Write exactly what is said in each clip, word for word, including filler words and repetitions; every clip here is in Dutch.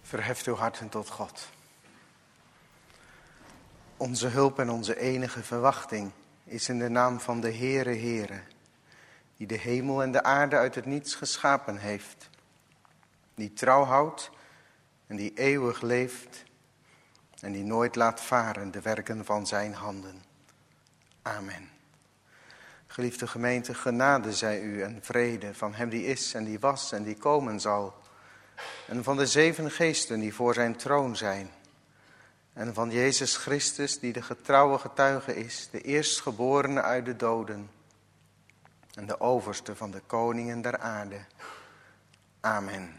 Verheft uw harten tot God. Onze hulp en onze enige verwachting is in de naam van de Heere Heere, die de hemel en de aarde uit het niets geschapen heeft, die trouw houdt en die eeuwig leeft en die nooit laat varen de werken van zijn handen. Amen. Geliefde gemeente, genade zij u en vrede van hem die is en die was en die komen zal, en van de zeven geesten die voor zijn troon zijn, en van Jezus Christus die de getrouwe getuige is, de eerstgeborene uit de doden en de overste van de koningen der aarde. Amen.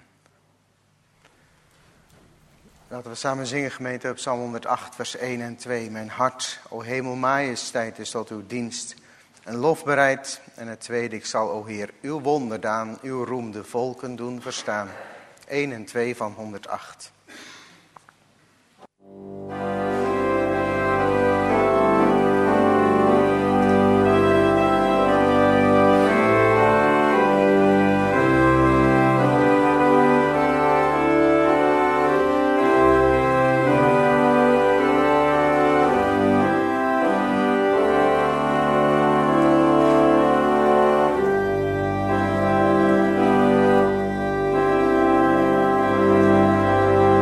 Laten we samen zingen, gemeente, op Psalm honderdacht, vers één en twee. Mijn hart, o hemel, majesteit is tot uw dienst en lof bereid. En het tweede, ik zal, o Heer, uw wonderdaan, uw roem de volken doen verstaan. één en twee van honderdacht. Amen.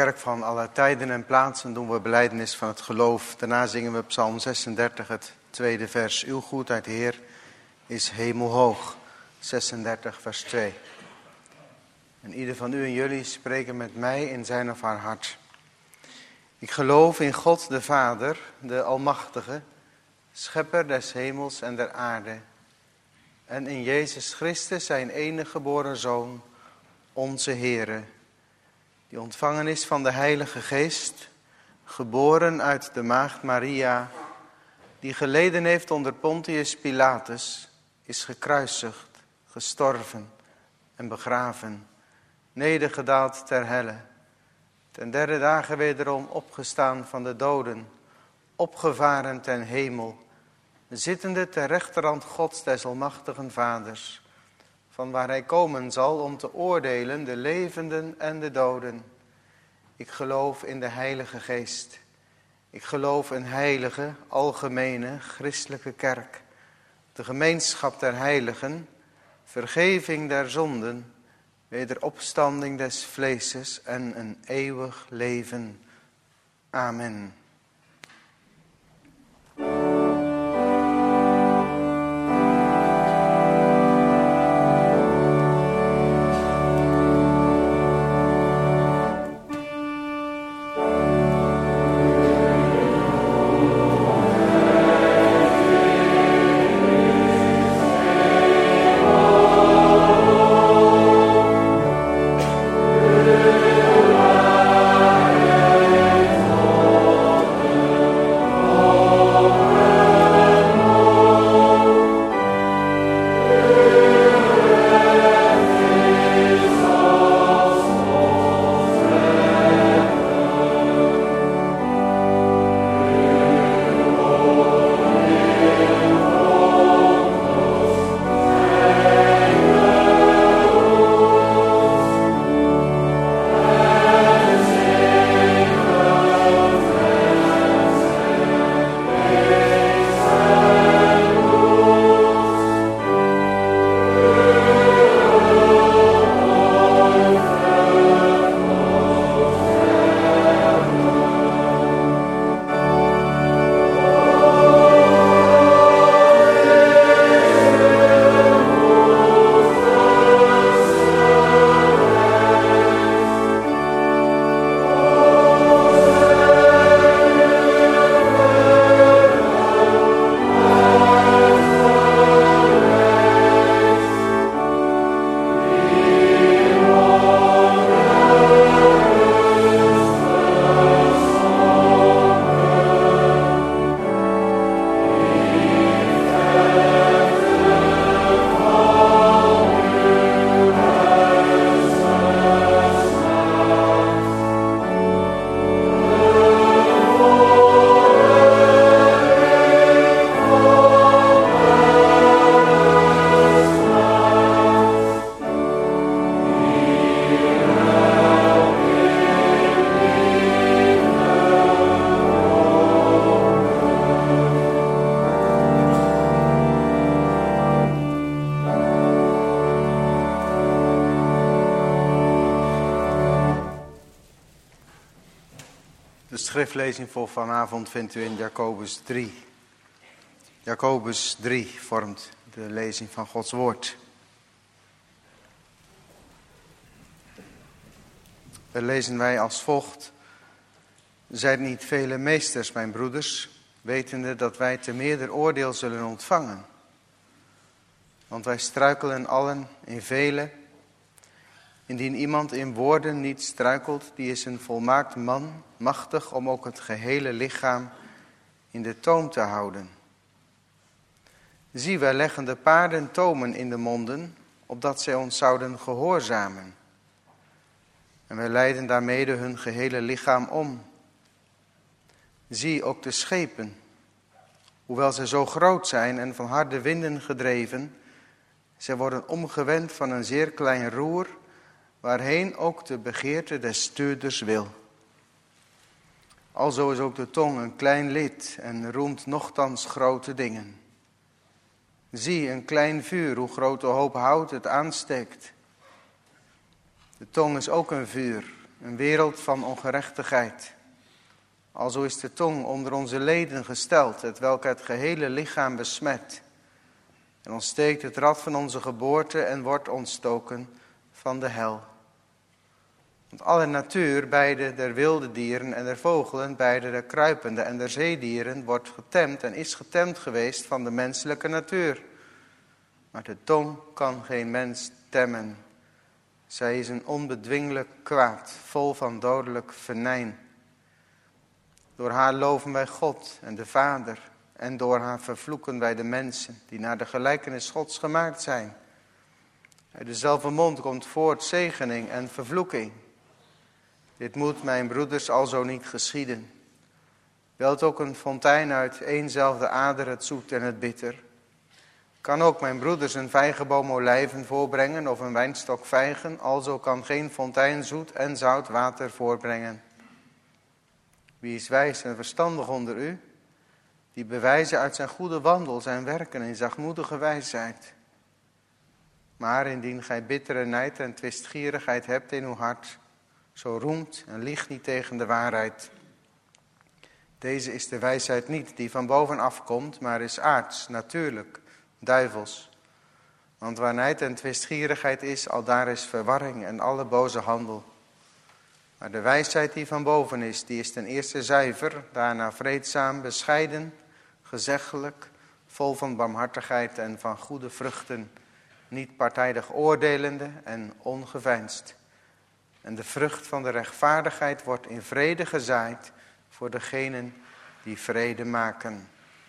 kerk van alle tijden en plaatsen doen we belijdenis van het geloof. Daarna zingen we Psalm zesendertig, het tweede vers. Uw goedheid, Heer, is hemelhoog. zesendertig, vers twee. En ieder van u en jullie spreken met mij in zijn of haar hart. Ik geloof in God de Vader, de Almachtige, schepper des hemels en der aarde. En in Jezus Christus, zijn enige geboren Zoon, onze Heere, die ontvangen is van de Heilige Geest, geboren uit de maagd Maria, die geleden heeft onder Pontius Pilatus, is gekruisigd, gestorven en begraven, nedergedaald ter helle, ten derde dagen wederom opgestaan van de doden, opgevaren ten hemel, zittende ter rechterhand Gods des almachtigen Vaders, van waar hij komen zal om te oordelen de levenden en de doden. Ik geloof in de Heilige Geest. Ik geloof een heilige, algemene, christelijke kerk, de gemeenschap der heiligen, vergeving der zonden, wederopstanding des vleeses en een eeuwig leven. Amen. De schriftlezing voor vanavond vindt u in Jacobus drie. Jacobus drie vormt de lezing van Gods woord. Er lezen wij als volgt: Zijt niet vele meesters, mijn broeders, wetende dat wij te meerder oordeel zullen ontvangen. Want wij struikelen allen in vele. Indien iemand in woorden niet struikelt, die is een volmaakt man, machtig om ook het gehele lichaam in de toom te houden. Zie, wij leggen de paarden tomen in de monden, opdat zij ons zouden gehoorzamen. En wij leiden daarmede hun gehele lichaam om. Zie, ook de schepen, hoewel zij zo groot zijn en van harde winden gedreven, zij worden omgewend van een zeer klein roer, waarheen ook de begeerte des stuurders wil. Alzo is ook de tong een klein lid en roemt nochtans grote dingen. Zie, een klein vuur, hoe grote hoop hout het aansteekt. De tong is ook een vuur, Een wereld van ongerechtigheid. Alzo is de tong onder onze leden gesteld, het welk het gehele lichaam besmet. En ontsteekt het rad van onze geboorte en wordt ontstoken van de hel. Want alle natuur, beide der wilde dieren en der vogelen, beide der kruipende en der zeedieren, wordt getemd en is getemd geweest van de menselijke natuur. Maar de tong kan geen mens temmen. Zij is een onbedwingelijk kwaad, vol van dodelijk venijn. Door haar loven wij God en de Vader. En door haar vervloeken wij de mensen die naar de gelijkenis Gods gemaakt zijn. Uit dezelfde mond komt voort zegening en vervloeking. Dit moet, mijn broeders, alzo niet geschieden. Welt ook een fontein uit éénzelfde ader het zoet en het bitter. Kan ook, mijn broeders, een vijgenboom olijven voorbrengen of een wijnstok vijgen, alzo kan geen fontein zoet en zout water voorbrengen. Wie is wijs en verstandig onder u? Die bewijzen uit zijn goede wandel zijn werken in zachtmoedige wijsheid. Maar indien gij bittere nijd en twistgierigheid hebt in uw hart, zo roemt en liegt niet tegen de waarheid. Deze is de wijsheid niet die van bovenaf komt, maar is aards, natuurlijk, duivels. Want waar nijd en twistgierigheid is, aldaar is verwarring en alle boze handel. Maar de wijsheid die van boven is, die is ten eerste zuiver, daarna vreedzaam, bescheiden, gezeggelijk, vol van barmhartigheid en van goede vruchten, niet partijdig oordelende en ongeveinsd. En de vrucht van de rechtvaardigheid wordt in vrede gezaaid voor degenen die vrede maken.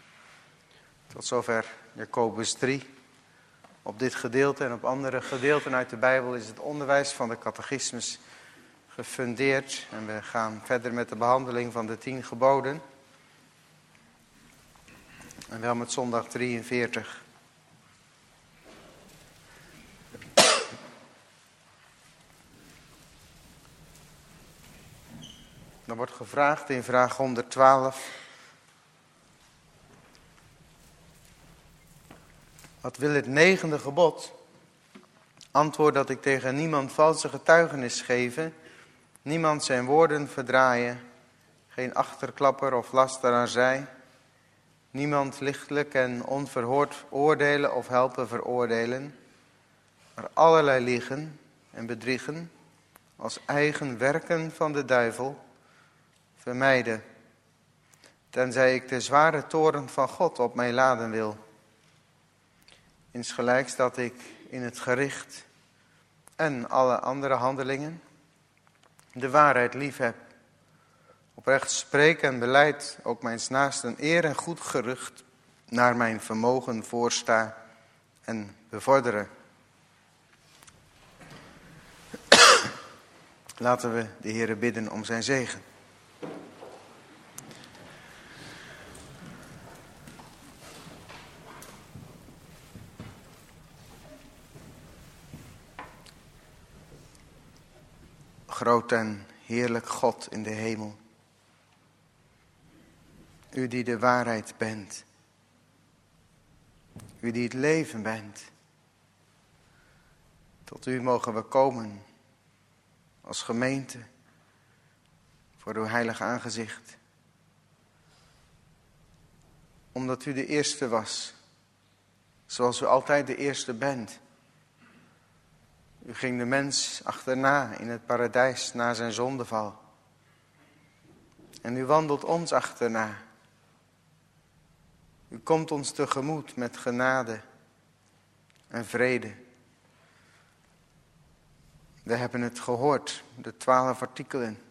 Tot zover Jacobus drie. Op dit gedeelte en op andere gedeelten uit de Bijbel is het onderwijs van de catechismus gefundeerd. En we gaan verder met de behandeling van de tien geboden. En wel met zondag drieënveertig. Dan wordt gevraagd in vraag honderdtwaalf. Wat wil het negende gebod? Antwoord dat ik tegen niemand valse getuigenis geven, niemand zijn woorden verdraaien, geen achterklapper of lasteraar zij, niemand lichtelijk en onverhoord oordelen of helpen veroordelen, maar allerlei liegen en bedriegen als eigen werken van de duivel vermijden, tenzij ik de zware toorn van God op mij laden wil. Insgelijks dat ik in het gericht en alle andere handelingen de waarheid lief heb. Oprecht spreek en beleid ook mijns naasten eer en goed gerucht naar mijn vermogen voorsta en bevorderen. Laten we de Heere bidden om zijn zegen. Groot en heerlijk God in de hemel. U die de waarheid bent. U die het leven bent. Tot u mogen we komen als gemeente voor uw heilige aangezicht. Omdat u de eerste was, zoals u altijd de eerste bent. U ging de mens achterna in het paradijs na zijn zondeval. En u wandelt ons achterna. U komt ons tegemoet met genade en vrede. We hebben het gehoord, de twaalf artikelen.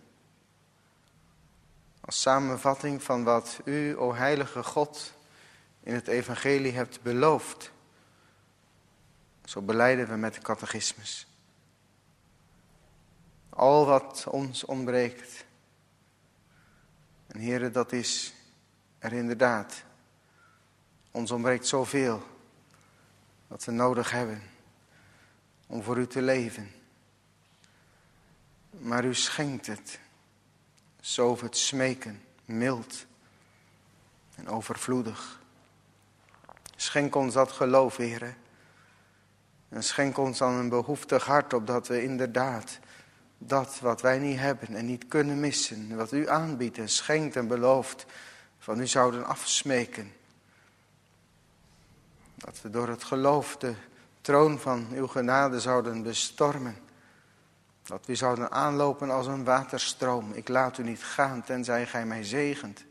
Als samenvatting van wat u, o heilige God, in het evangelie hebt beloofd. Zo belijden we met de catechismus. Al wat ons ontbreekt. En Heere, dat is er inderdaad. Ons ontbreekt zoveel wat we nodig hebben om voor u te leven. Maar u schenkt het. Zo het smeken, mild en overvloedig. Schenk ons dat geloof, Heere. En schenk ons dan een behoeftig hart, opdat we inderdaad dat wat wij niet hebben en niet kunnen missen, wat u aanbiedt en schenkt en belooft, van u zouden afsmeken. Dat we door het geloof de troon van uw genade zouden bestormen. Dat we zouden aanlopen als een waterstroom. Ik laat u niet gaan, tenzij gij mij zegent.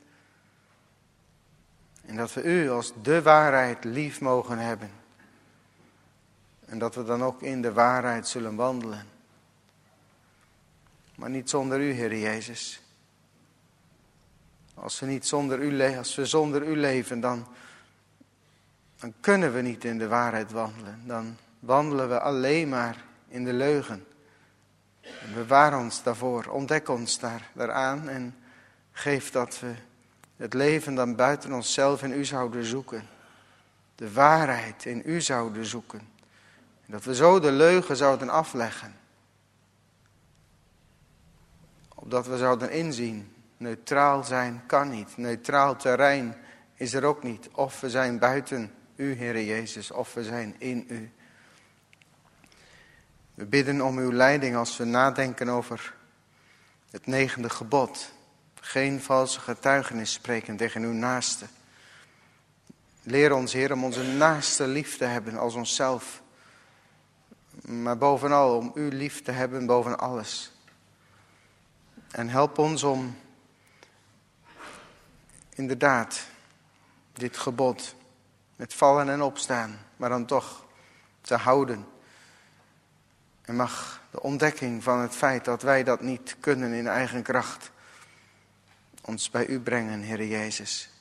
En dat we u als de waarheid lief mogen hebben. En dat we dan ook in de waarheid zullen wandelen. Maar niet zonder u, Heer Jezus. Als we niet zonder u leven, als we zonder u leven, dan, dan kunnen we niet in de waarheid wandelen. Dan wandelen we alleen maar in de leugen. En bewaar ons daarvoor, ontdek ons daar, daaraan en geef dat we het leven dan buiten onszelf in u zouden zoeken. De waarheid in u zouden zoeken. En dat we zo de leugen zouden afleggen. Opdat we zouden inzien, neutraal zijn kan niet. Neutraal terrein is er ook niet. Of we zijn buiten u, Heere Jezus, of we zijn in u. We bidden om uw leiding als we nadenken over het negende gebod. Geen valse getuigenis spreken tegen uw naaste. Leer ons, Heer, om onze naaste lief te hebben als onszelf. Maar bovenal om u lief te hebben boven alles. En help ons om inderdaad dit gebod met vallen en opstaan, maar dan toch te houden. En mag de ontdekking van het feit dat wij dat niet kunnen in eigen kracht ons bij u brengen, Heer Jezus.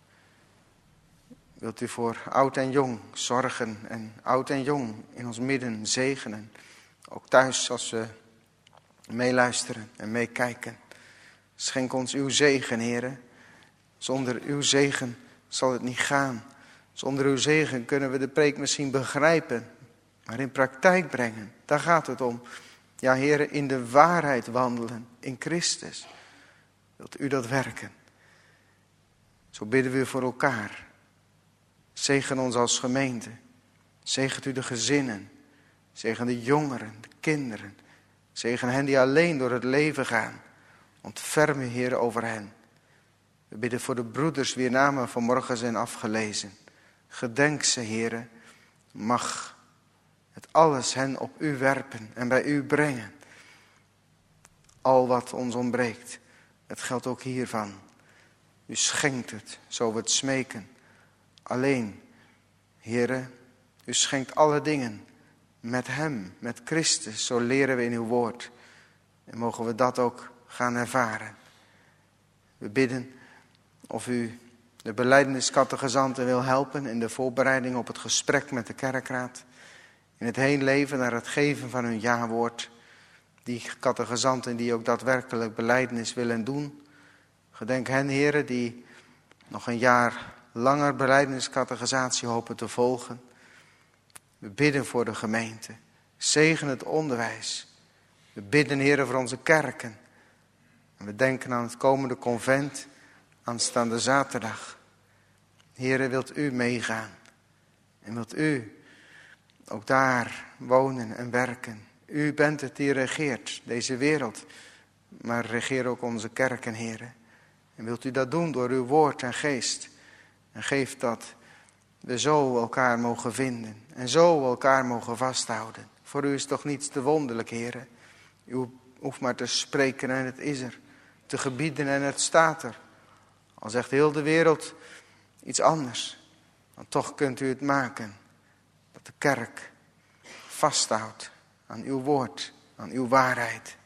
Wilt u voor oud en jong zorgen en oud en jong in ons midden zegenen. Ook thuis als we meeluisteren en meekijken. Schenk ons uw zegen, Heer. Zonder uw zegen zal het niet gaan. Zonder uw zegen kunnen we de preek misschien begrijpen, maar in praktijk brengen. Daar gaat het om. Ja, Heer, in de waarheid wandelen, in Christus. Wilt u dat werken? Zo bidden we voor elkaar. Zegen ons als gemeente. Zegent u de gezinnen. Zegen de jongeren, de kinderen. Zegen hen die alleen door het leven gaan. Ontferm u, Heer, over hen. We bidden voor de broeders wier namen vanmorgen zijn afgelezen. Gedenk ze, Heer. Mag het alles hen op u werpen en bij u brengen. Al wat ons ontbreekt, het geldt ook hiervan. U schenkt het, zo we het smeken. Alleen, Heere, u schenkt alle dingen met hem, met Christus. Zo leren we in uw woord. En mogen we dat ook gaan ervaren. We bidden of u de belijdeniscategizanten wil helpen in de voorbereiding op het gesprek met de kerkraad. In het heen leven naar het geven van hun ja-woord. Die catechizanten die ook daadwerkelijk belijdenis willen doen. Gedenk hen, heren, die nog een jaar langer belijdeniscatechisatie hopen te volgen. We bidden voor de gemeente. Zegen het onderwijs. We bidden, heren, voor onze kerken. En we denken aan het komende convent aanstaande zaterdag. Heren, wilt u meegaan? En wilt u ook daar wonen en werken? U bent het die regeert deze wereld, maar regeer ook onze kerken, heren. En wilt u dat doen door uw woord en geest? En geef dat we zo elkaar mogen vinden en zo elkaar mogen vasthouden. Voor u is toch niets te wonderlijk, heren. U hoeft maar te spreken en het is er. Te gebieden en het staat er. Al zegt heel de wereld iets anders, dan toch kunt u het maken. Dat de kerk vasthoudt aan uw woord, aan uw waarheid.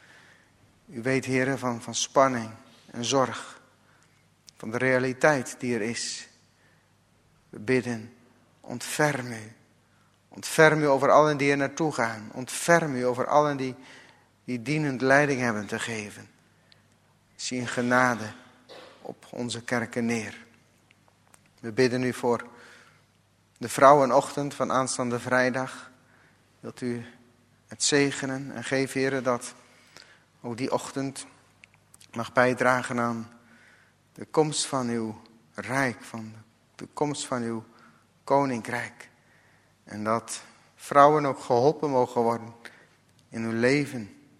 U weet, heren, van, van spanning en zorg. Van de realiteit die er is. We bidden, ontferm u. Ontferm u over allen die er naartoe gaan. Ontferm u over allen die, die dienend leiding hebben te geven. Zie in genade op onze kerken neer. We bidden u voor de vrouwenochtend van aanstaande vrijdag. Wilt u het zegenen en geef, heren, dat ook die ochtend mag bijdragen aan de komst van uw rijk, van de komst van uw koninkrijk. En dat vrouwen ook geholpen mogen worden in hun leven,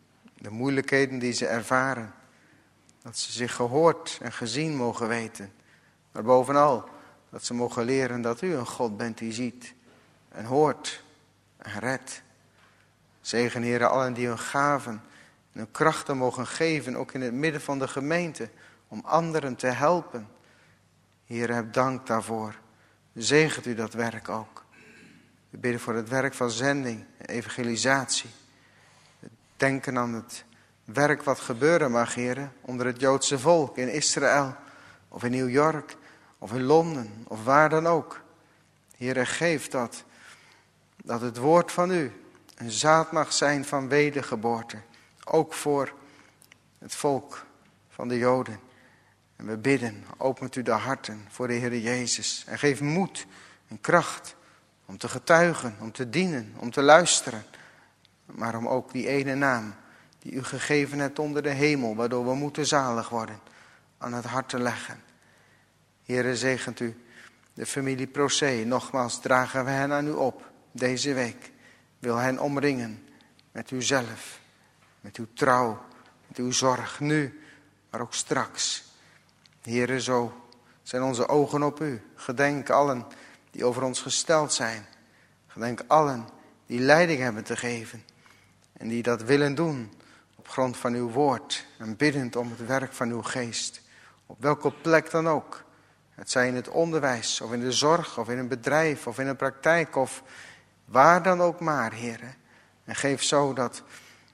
de moeilijkheden die ze ervaren. Dat ze zich gehoord en gezien mogen weten. Maar bovenal dat ze mogen leren dat u een God bent die ziet en hoort en redt. Zegen, Heere, allen die hun gaven en hun krachten mogen geven, ook in het midden van de gemeente, om anderen te helpen. Heere, heb dank daarvoor. Zegent u dat werk ook. We bidden voor het werk van zending en evangelisatie. We denken aan het werk wat gebeuren mag, Heere, onder het Joodse volk in Israël of in New York of in Londen of waar dan ook. Heere, geef dat, dat het woord van u een zaad mag zijn van wedergeboorte. Ook voor het volk van de Joden. En we bidden, opent u de harten voor de Heere Jezus. En geef moed en kracht om te getuigen, om te dienen, om te luisteren. Maar om ook die ene naam die u gegeven hebt onder de hemel, waardoor we moeten zalig worden, aan het hart te leggen. Heere, zegent u de familie Procé. Nogmaals dragen we hen aan u op deze week. Wil hen omringen met uzelf, met uw trouw, met uw zorg, nu, maar ook straks. Heere, zo zijn onze ogen op u. Gedenk allen die over ons gesteld zijn. Gedenk allen die leiding hebben te geven. En die dat willen doen op grond van uw woord. En biddend om het werk van uw geest. Op welke plek dan ook. Het zij in het onderwijs of in de zorg of in een bedrijf of in een praktijk of waar dan ook maar, Heere. En geef zo dat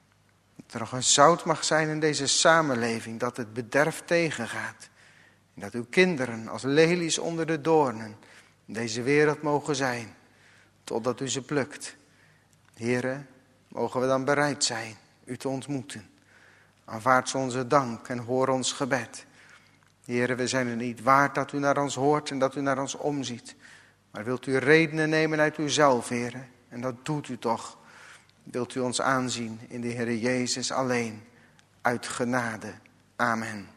er nog een zout mag zijn in deze samenleving. Dat het bederf tegengaat. En dat uw kinderen als lelies onder de doornen in deze wereld mogen zijn. Totdat u ze plukt. Heere, mogen we dan bereid zijn u te ontmoeten. Aanvaard onze dank en hoor ons gebed. Heere, we zijn er niet waard dat u naar ons hoort en dat u naar ons omziet. Maar wilt u redenen nemen uit uzelf, Heere. En dat doet u toch. Wilt u ons aanzien in de Heere Jezus alleen. Uit genade. Amen.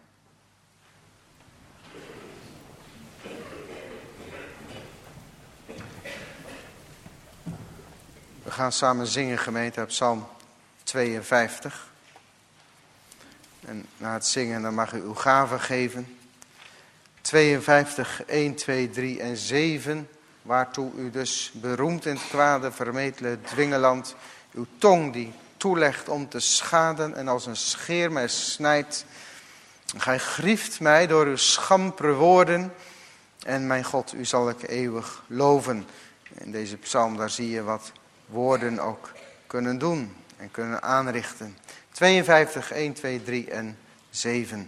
We gaan samen zingen, gemeente, uit Psalm tweeënvijftig. En na het zingen dan mag u uw gave geven. tweeënvijftig, één, twee, drie en zeven. Waartoe u dus beroemd in het kwade, vermetele dwingeland. Uw tong die toelegt om te schaden en als een scheermes snijdt. Gij grieft mij door uw schampere woorden. En mijn God, u zal ik eeuwig loven. In deze psalm, daar zie je wat woorden ook kunnen doen en kunnen aanrichten. tweeënvijftig, één, twee, drie en zeven.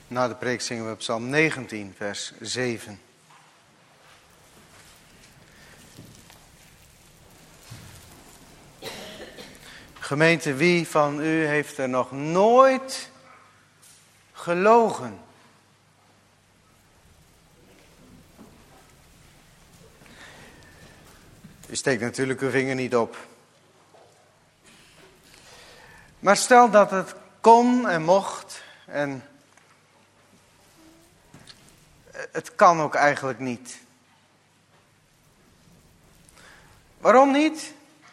Na de preek zingen we Psalm negentien, vers zeven. Gemeente, wie van u heeft er nog nooit gelogen? U steekt natuurlijk uw vinger niet op. Maar stel dat het kon en mocht en het kan ook eigenlijk niet. Waarom niet?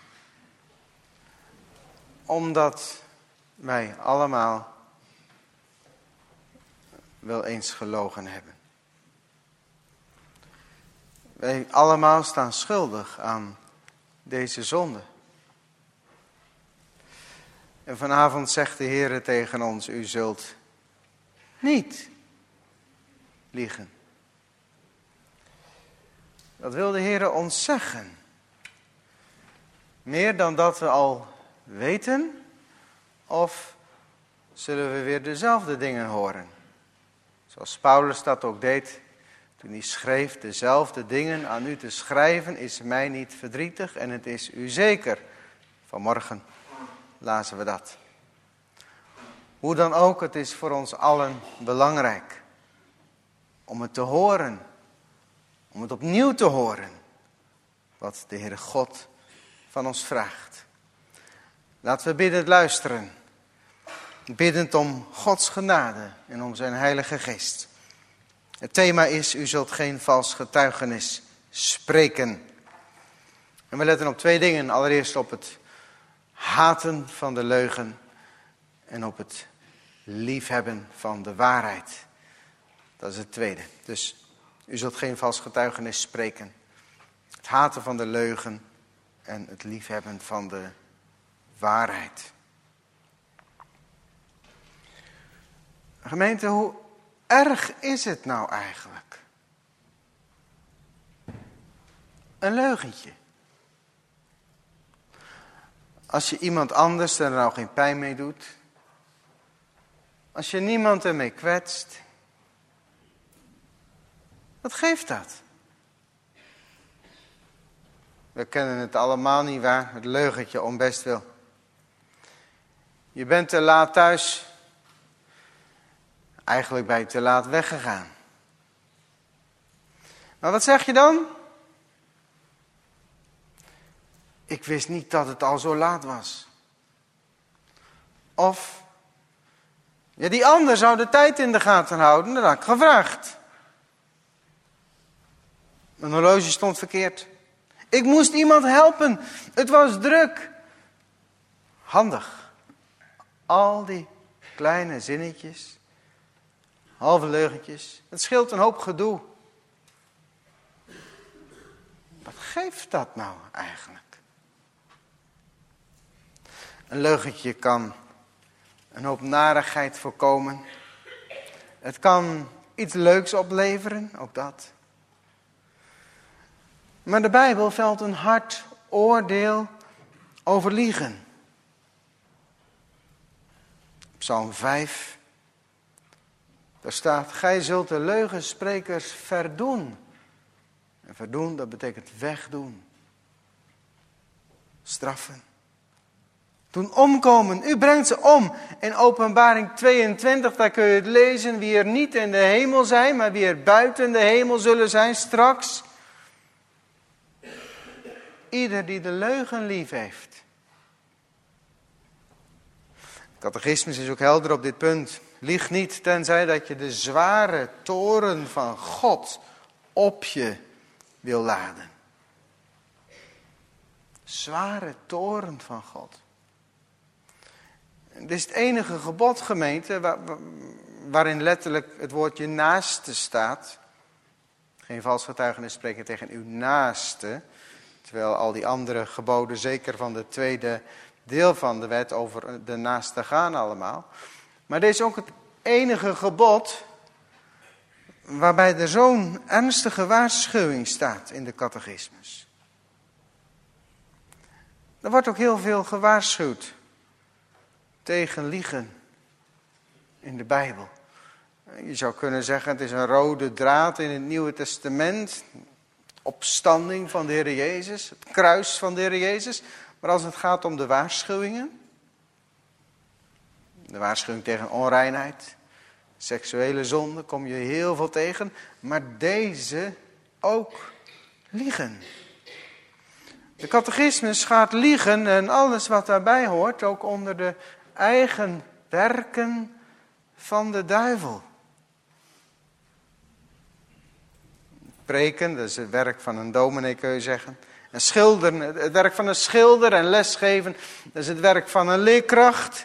Omdat wij allemaal wel eens gelogen hebben. Wij allemaal staan schuldig aan deze zonde. En vanavond zegt de Heer tegen ons, u zult niet liegen. Dat wil de Heer ons zeggen. Meer dan dat we al weten, of zullen we weer dezelfde dingen horen? Zoals Paulus dat ook deed toen hij schreef, dezelfde dingen aan u te schrijven is mij niet verdrietig en het is u zeker. Vanmorgen lazen we dat. Hoe dan ook, het is voor ons allen belangrijk om het te horen, om het opnieuw te horen, wat de Heere God van ons vraagt. Laten we bidden luisteren, biddend om Gods genade en om zijn Heilige Geest. Het thema is, u zult geen vals getuigenis spreken. En we letten op twee dingen. Allereerst op het haten van de leugen en op het liefhebben van de waarheid. Dat is het tweede. Dus u zult geen vals getuigenis spreken. Het haten van de leugen en het liefhebben van de waarheid. Gemeente, hoe erg is het nou eigenlijk? Een leugentje. Als je iemand anders er nou geen pijn mee doet. Als je niemand ermee kwetst. Wat geeft dat? We kennen het allemaal niet waar, het leugentje om best wil. Je bent te laat thuis. Eigenlijk ben je te laat weggegaan. Maar wat zeg je dan? Ik wist niet dat het al zo laat was. Of, ja, die ander zou de tijd in de gaten houden, dat had ik gevraagd. Mijn horloge stond verkeerd. Ik moest iemand helpen. Het was druk. Handig. Al die kleine zinnetjes, halve leugentjes. Het scheelt een hoop gedoe. Wat geeft dat nou eigenlijk? Een leugentje kan een hoop narigheid voorkomen. Het kan iets leuks opleveren, ook dat. Maar de Bijbel velt een hard oordeel over liegen. Psalm vijf. Daar staat, gij zult de leugensprekers verdoen. En verdoen, dat betekent wegdoen. Straffen. Doen omkomen. U brengt ze om. In Openbaring tweeëntwintig, daar kun je het lezen. Wie er niet in de hemel zijn, maar wie er buiten de hemel zullen zijn straks. Ieder die de leugen lief heeft. De catechismus is ook helder op dit punt. Lieg niet, tenzij dat je de zware toorn van God op je wil laden. Zware toorn van God. Dit is het enige gebod, gemeente, waar, waarin letterlijk het woordje naaste staat. Geen vals getuigenis spreken tegen uw naaste. Terwijl al die andere geboden, zeker van de tweede deel van de wet, over de naaste gaan allemaal. Maar dit is ook het enige gebod waarbij er zo'n ernstige waarschuwing staat in de catechismus. Er wordt ook heel veel gewaarschuwd tegen liegen in de Bijbel. Je zou kunnen zeggen, het is een rode draad in het Nieuwe Testament. Opstanding van de Heer Jezus, het kruis van de Heer Jezus. Maar als het gaat om de waarschuwingen, de waarschuwing tegen onreinheid, seksuele zonde, kom je heel veel tegen. Maar deze ook liegen. De catechismus gaat liegen en alles wat daarbij hoort, ook onder de eigen werken van de duivel. Preken, dat is het werk van een dominee, kun je zeggen. En schilderen, het werk van een schilder en lesgeven, dat is het werk van een leerkracht.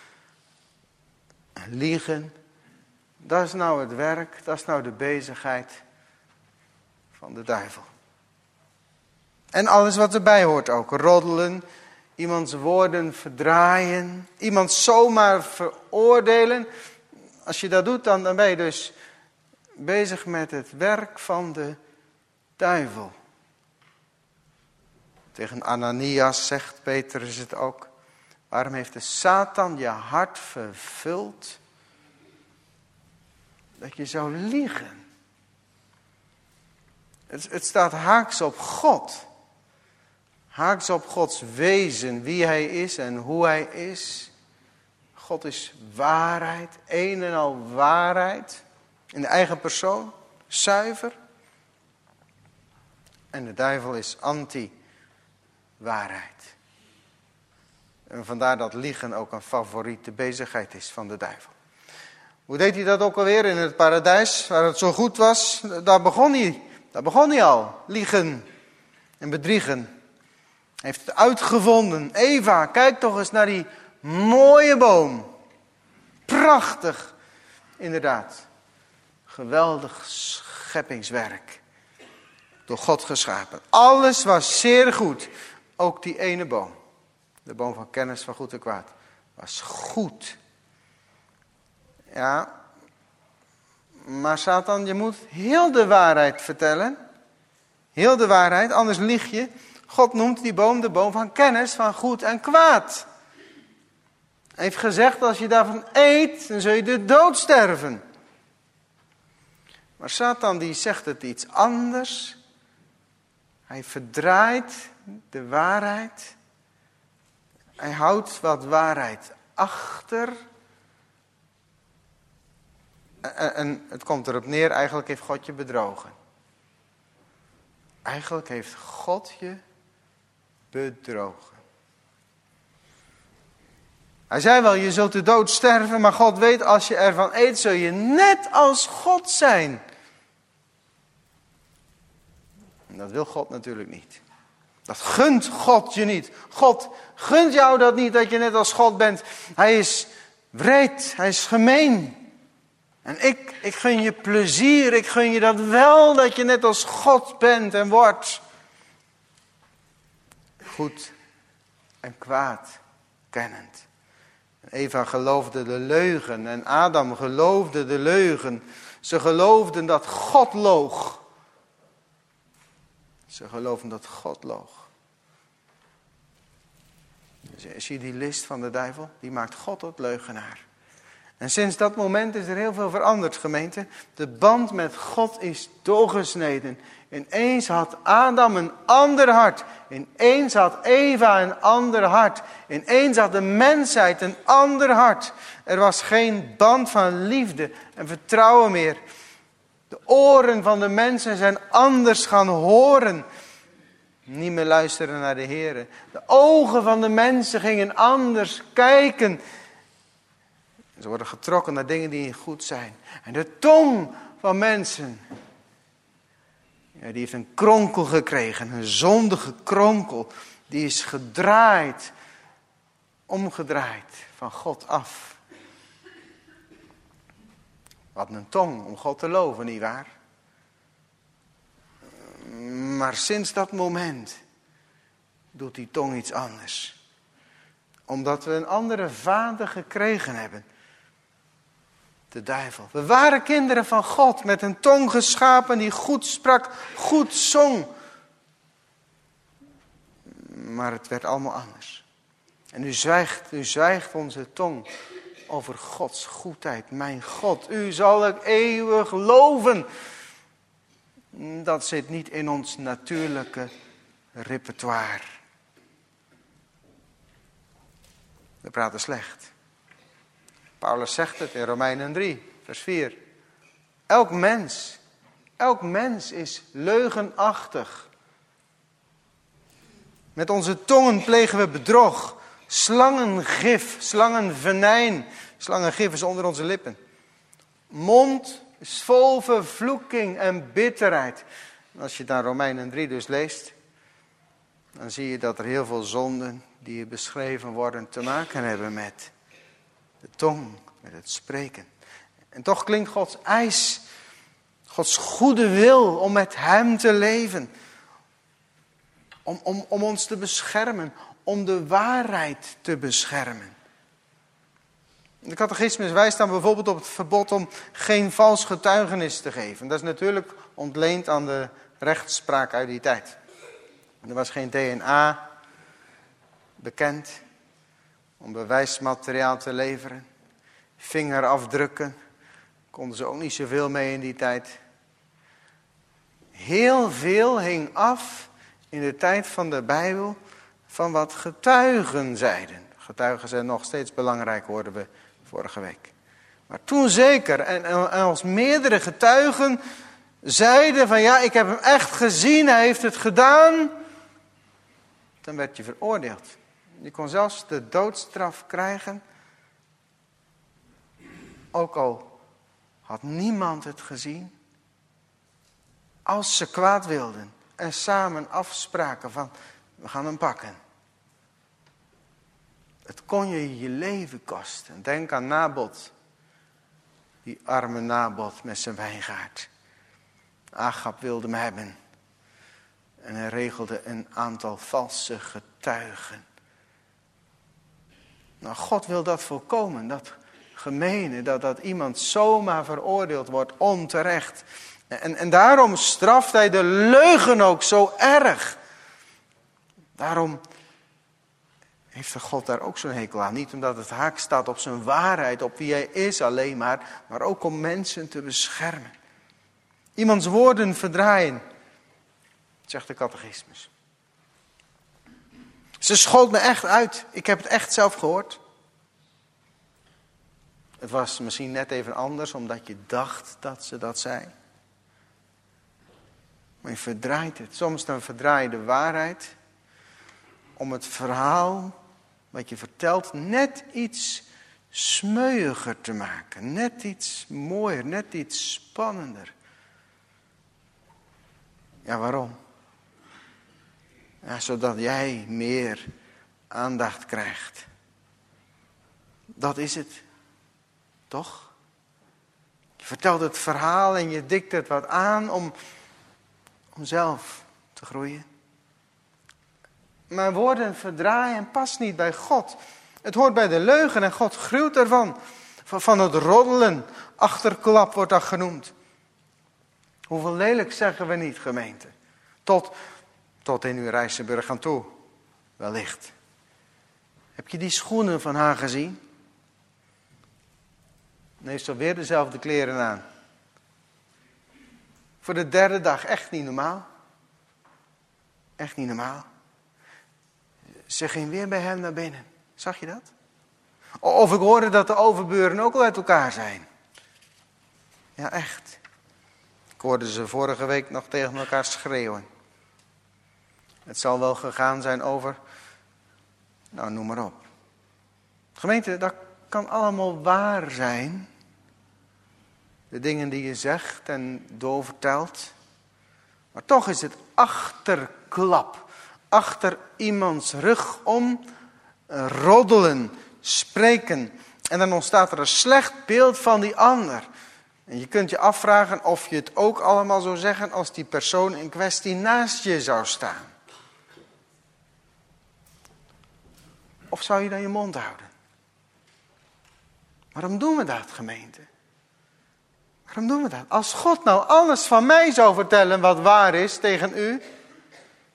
Liegen, dat is nou het werk, dat is nou de bezigheid van de duivel. En alles wat erbij hoort ook. Roddelen, iemands woorden verdraaien, iemand zomaar veroordelen. Als je dat doet, dan, dan ben je dus bezig met het werk van de duivel. Tegen Ananias zegt Petrus het ook. Waarom heeft de Satan je hart vervuld? Dat je zou liegen. Het, het staat haaks op God. Haaks op Gods wezen, wie hij is en hoe hij is. God is waarheid, een en al waarheid. In de eigen persoon, zuiver. En de duivel is anti-waarheid. En vandaar dat liegen ook een favoriete bezigheid is van de duivel. Hoe deed hij dat ook alweer in het paradijs, waar het zo goed was? Daar begon hij, daar begon hij al, liegen en bedriegen. Hij heeft het uitgevonden. Eva, kijk toch eens naar die mooie boom. Prachtig, inderdaad. Geweldig scheppingswerk. Door God geschapen. Alles was zeer goed. Ook die ene boom. De boom van kennis van goed en kwaad. Was goed. Ja. Maar Satan, je moet heel de waarheid vertellen. Heel de waarheid, anders lieg je. God noemt die boom de boom van kennis van goed en kwaad. Hij heeft gezegd, als je daarvan eet, dan zul je de dood sterven. Maar Satan die zegt het iets anders. Hij verdraait de waarheid. Hij houdt wat waarheid achter. En, en het komt erop neer, eigenlijk heeft God je bedrogen. Eigenlijk heeft God je bedrogen. Hij zei wel, je zult de dood sterven, maar God weet, als je ervan eet, zul je net als God zijn. En dat wil God natuurlijk niet. Dat gunt God je niet. God gunt jou dat niet, dat je net als God bent. Hij is wreed, hij is gemeen. En ik, ik gun je plezier, ik gun je dat wel, dat je net als God bent en wordt. Goed en kwaad kennend. Eva geloofde de leugen en Adam geloofde de leugen. Ze geloofden dat God loog. Ze geloofden dat God loog. Zie je die list van de duivel? Die maakt God tot leugenaar. En sinds dat moment is er heel veel veranderd, gemeente. De band met God is doorgesneden. Ineens had Adam een ander hart. Ineens had Eva een ander hart. Ineens had de mensheid een ander hart. Er was geen band van liefde en vertrouwen meer. De oren van de mensen zijn anders gaan horen. Niet meer luisteren naar de Heer. De ogen van de mensen gingen anders kijken. Ze worden getrokken naar dingen die goed zijn. En de tong van mensen, ja, die heeft een kronkel gekregen. Een zondige kronkel. Die is gedraaid. Omgedraaid van God af. Wat een tong om God te loven, nietwaar? Maar sinds dat moment doet die tong iets anders. Omdat we een andere vader gekregen hebben. De duivel. We waren kinderen van God met een tong geschapen die goed sprak, goed zong. Maar het werd allemaal anders. En nu zwijgt, nu zwijgt onze tong over Gods goedheid. Mijn God, u zal ik eeuwig loven. Dat zit niet in ons natuurlijke repertoire. We praten slecht. Paulus zegt het in Romeinen drie, vers vier. Elk mens, elk mens is leugenachtig. Met onze tongen plegen we bedrog. Slangengif, slangenvenijn. Slangengif is onder onze lippen. Mond is vol vervloeking en bitterheid. En als je dan Romeinen drie dus leest, dan zie je dat er heel veel zonden die hier beschreven worden te maken hebben met de tong, met het spreken. En toch klinkt Gods eis, Gods goede wil om met hem te leven. Om, om, om ons te beschermen, om de waarheid te beschermen. De catechismus wijst dan bijvoorbeeld op het verbod om geen vals getuigenis te geven. Dat is natuurlijk ontleend aan de rechtspraak uit die tijd. Er was geen D N A bekend om bewijsmateriaal te leveren. Vingerafdrukken konden ze ook niet zoveel mee in die tijd. Heel veel hing af in de tijd van de Bijbel van wat getuigen zeiden. Getuigen zijn nog steeds belangrijk, hoorden we vorige week. Maar toen zeker, en, en als meerdere getuigen zeiden van ja, ik heb hem echt gezien, hij heeft het gedaan, dan werd je veroordeeld. Je kon zelfs de doodstraf krijgen, ook al had niemand het gezien. Als ze kwaad wilden en samen afspraken van we gaan hem pakken. Het kon je je leven kosten. Denk aan Nabot. Die arme Nabot met zijn wijngaard. Agab wilde hem hebben. En hij regelde een aantal valse getuigen. Nou, God wil dat voorkomen. Dat gemene, dat, dat iemand zomaar veroordeeld wordt onterecht. En, en daarom straft hij de leugen ook zo erg. Daarom heeft de God daar ook zo'n hekel aan. Niet omdat het haak staat op zijn waarheid, op wie hij is alleen maar. Maar ook om mensen te beschermen. Iemands woorden verdraaien, zegt de catechismus. Ze schold me echt uit. Ik heb het echt zelf gehoord. Het was misschien net even anders, omdat je dacht dat ze dat zei. Maar je verdraait het. Soms dan verdraai je de waarheid om het verhaal wat je vertelt net iets smeuiger te maken. Net iets mooier, net iets spannender. Ja, waarom? Ja, zodat jij meer aandacht krijgt. Dat is het. Toch? Je vertelt het verhaal en je dikt het wat aan om, om zelf te groeien. Maar woorden verdraaien past niet bij God. Het hoort bij de leugen en God gruwt ervan. Van het roddelen. Achterklap wordt dat genoemd. Hoeveel lelijk zeggen we niet, gemeente? Tot, tot in uw Rijssenburg aan toe. Wellicht. Heb je die schoenen van haar gezien? Dan heeft ze weer dezelfde kleren aan. Voor de derde dag. Echt niet normaal. Echt niet normaal. Ze ging weer bij hem naar binnen. Zag je dat? Of ik hoorde dat de overburen ook al uit elkaar zijn. Ja, echt. Ik hoorde ze vorige week nog tegen elkaar schreeuwen. Het zal wel gegaan zijn over... Nou, noem maar op. Gemeente, dat kan allemaal waar zijn. De dingen die je zegt en doorvertelt. Maar toch is het achterklap. Achter iemands rug om. Roddelen. Spreken. En dan ontstaat er een slecht beeld van die ander. En je kunt je afvragen of je het ook allemaal zou zeggen als die persoon in kwestie naast je zou staan. Of zou je dan je mond houden? Waarom doen we dat, gemeente? Waarom doen we dat? Als God nou alles van mij zou vertellen wat waar is tegen u.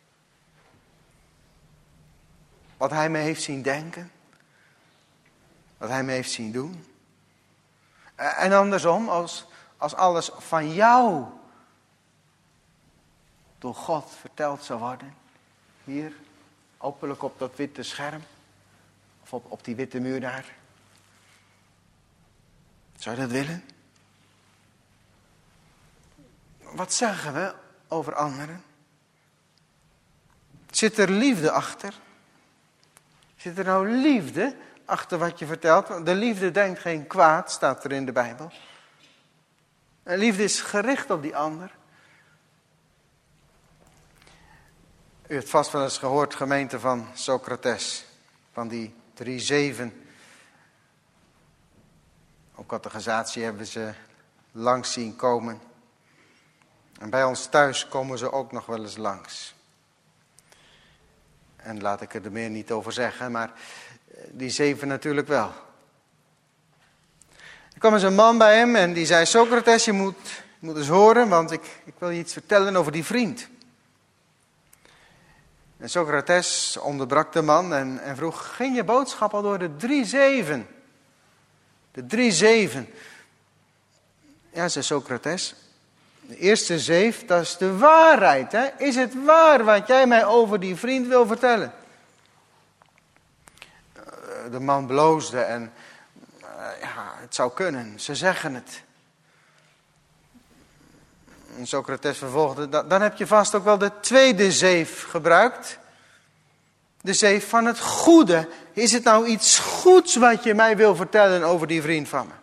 Wat hij me heeft zien denken. wat hij me heeft zien doen. En andersom, als, als alles van jou door God verteld zou worden. Hier, openlijk op dat witte scherm. Of op, op die witte muur daar. Zou je dat willen? Wat zeggen we over anderen? Zit er liefde achter? Zit er nou liefde achter wat je vertelt? Want de liefde denkt geen kwaad, staat er in de Bijbel. En liefde is gericht op die ander. U hebt vast wel eens gehoord, gemeente, van Socrates. Van die drie zeven. Op catechisatie hebben ze langs zien komen. En bij ons thuis komen ze ook nog wel eens langs. En laat ik er meer niet over zeggen, maar die zeven natuurlijk wel. Er kwam eens een man bij hem en die zei: Socrates, je moet, je moet eens horen, want ik, ik wil je iets vertellen over die vriend. En Socrates onderbrak de man en, en vroeg: ging je boodschap al door de drie zeven? De drie zeven. Ja, zei Socrates. De eerste zeef, dat is de waarheid. Hè? Is het waar wat jij mij over die vriend wil vertellen? De man bloosde en uh, ja, het zou kunnen. Ze zeggen het. En Socrates vervolgde: dan heb je vast ook wel de tweede zeef gebruikt. De zeef van het goede. Is het nou iets goeds wat je mij wil vertellen over die vriend van me?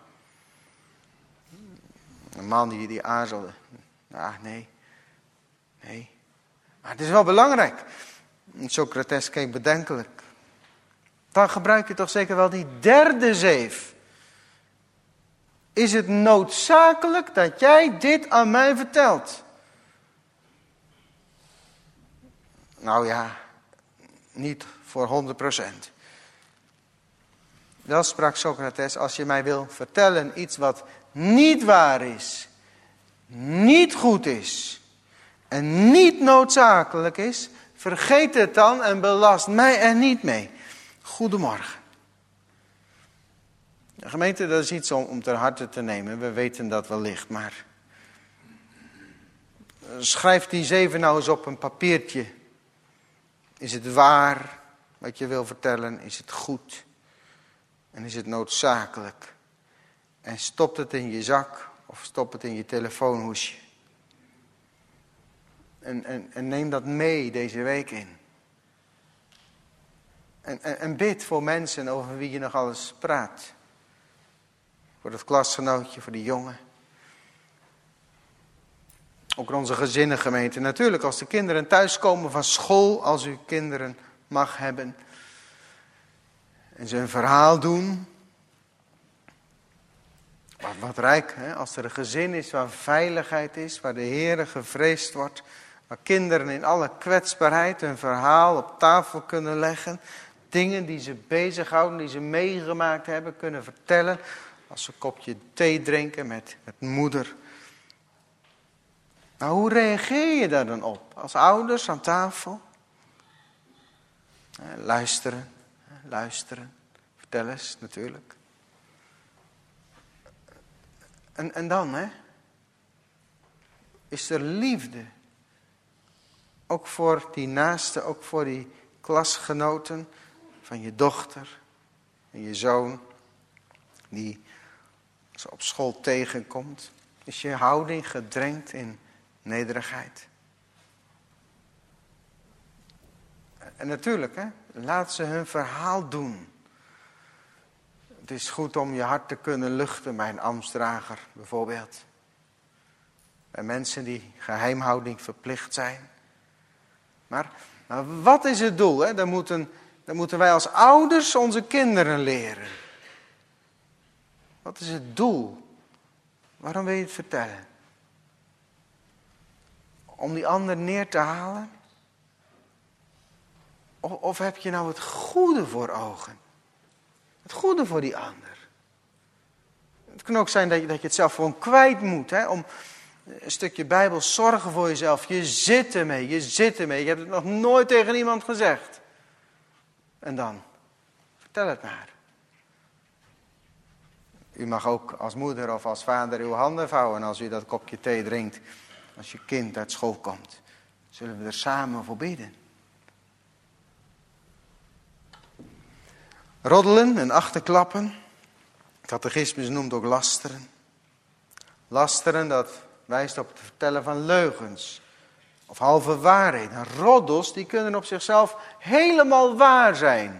Een man die, die aarzelde. Ah, nee. Nee. Maar het is wel belangrijk. En Socrates keek bedenkelijk. Dan gebruik je toch zeker wel die derde zeef. Is het noodzakelijk dat jij dit aan mij vertelt? Nou ja, niet voor honderd procent. Wel sprak Socrates: als je mij wil vertellen iets wat niet waar is, niet goed is en niet noodzakelijk is, vergeet het dan en belast mij er niet mee. Goedemorgen. De gemeente, dat is iets om, om ter harte te nemen. We weten dat wellicht, maar schrijf die zeven nou eens op een papiertje. Is het waar wat je wil vertellen? Is het goed? En is het noodzakelijk? En stop het in je zak of stop het in je telefoonhoesje. En, en, en neem dat mee deze week in. En, en, en bid voor mensen over wie je nog alles praat. Voor het klasgenootje, voor die jongen. Ook in onze gezinnengemeente. Natuurlijk, als de kinderen thuiskomen van school, als u kinderen mag hebben. En ze een verhaal doen. Wat, wat rijk, hè? Als er een gezin is waar veiligheid is, waar de Heere gevreesd wordt. Waar kinderen in alle kwetsbaarheid hun verhaal op tafel kunnen leggen. Dingen die ze bezighouden, die ze meegemaakt hebben, kunnen vertellen. Als ze een kopje thee drinken met, met moeder. Nou, hoe reageer je daar dan op? Als ouders aan tafel? Luisteren, luisteren. Vertel eens, natuurlijk. En, en dan, hè? Is er liefde? Ook voor die naaste, ook voor die klasgenoten van je dochter en je zoon, die ze op school tegenkomt. Is je houding gedrenkt in nederigheid? En natuurlijk, hè, laat ze hun verhaal doen. Het is goed om je hart te kunnen luchten bij een ambtsdrager bijvoorbeeld. Bij mensen die geheimhouding verplicht zijn. Maar, maar wat is het doel? Hè? Dan, moeten, dan moeten wij als ouders onze kinderen leren. Wat is het doel? Waarom wil je het vertellen? Om die ander neer te halen? Of, of heb je nou het goede voor ogen? Het goede voor die ander. Het kan ook zijn dat je, dat je het zelf gewoon kwijt moet. Hè? Om een stukje Bijbel, zorgen voor jezelf. Je zit ermee, je zit ermee. Je hebt het nog nooit tegen iemand gezegd. En dan, vertel het maar. U mag ook als moeder of als vader uw handen vouwen als u dat kopje thee drinkt. Als je kind uit school komt. Zullen we er samen voor bidden. Roddelen en achterklappen. Catechismus noemt ook lasteren. Lasteren, dat wijst op het vertellen van leugens. Of halve waarheden. Roddels, die kunnen op zichzelf helemaal waar zijn.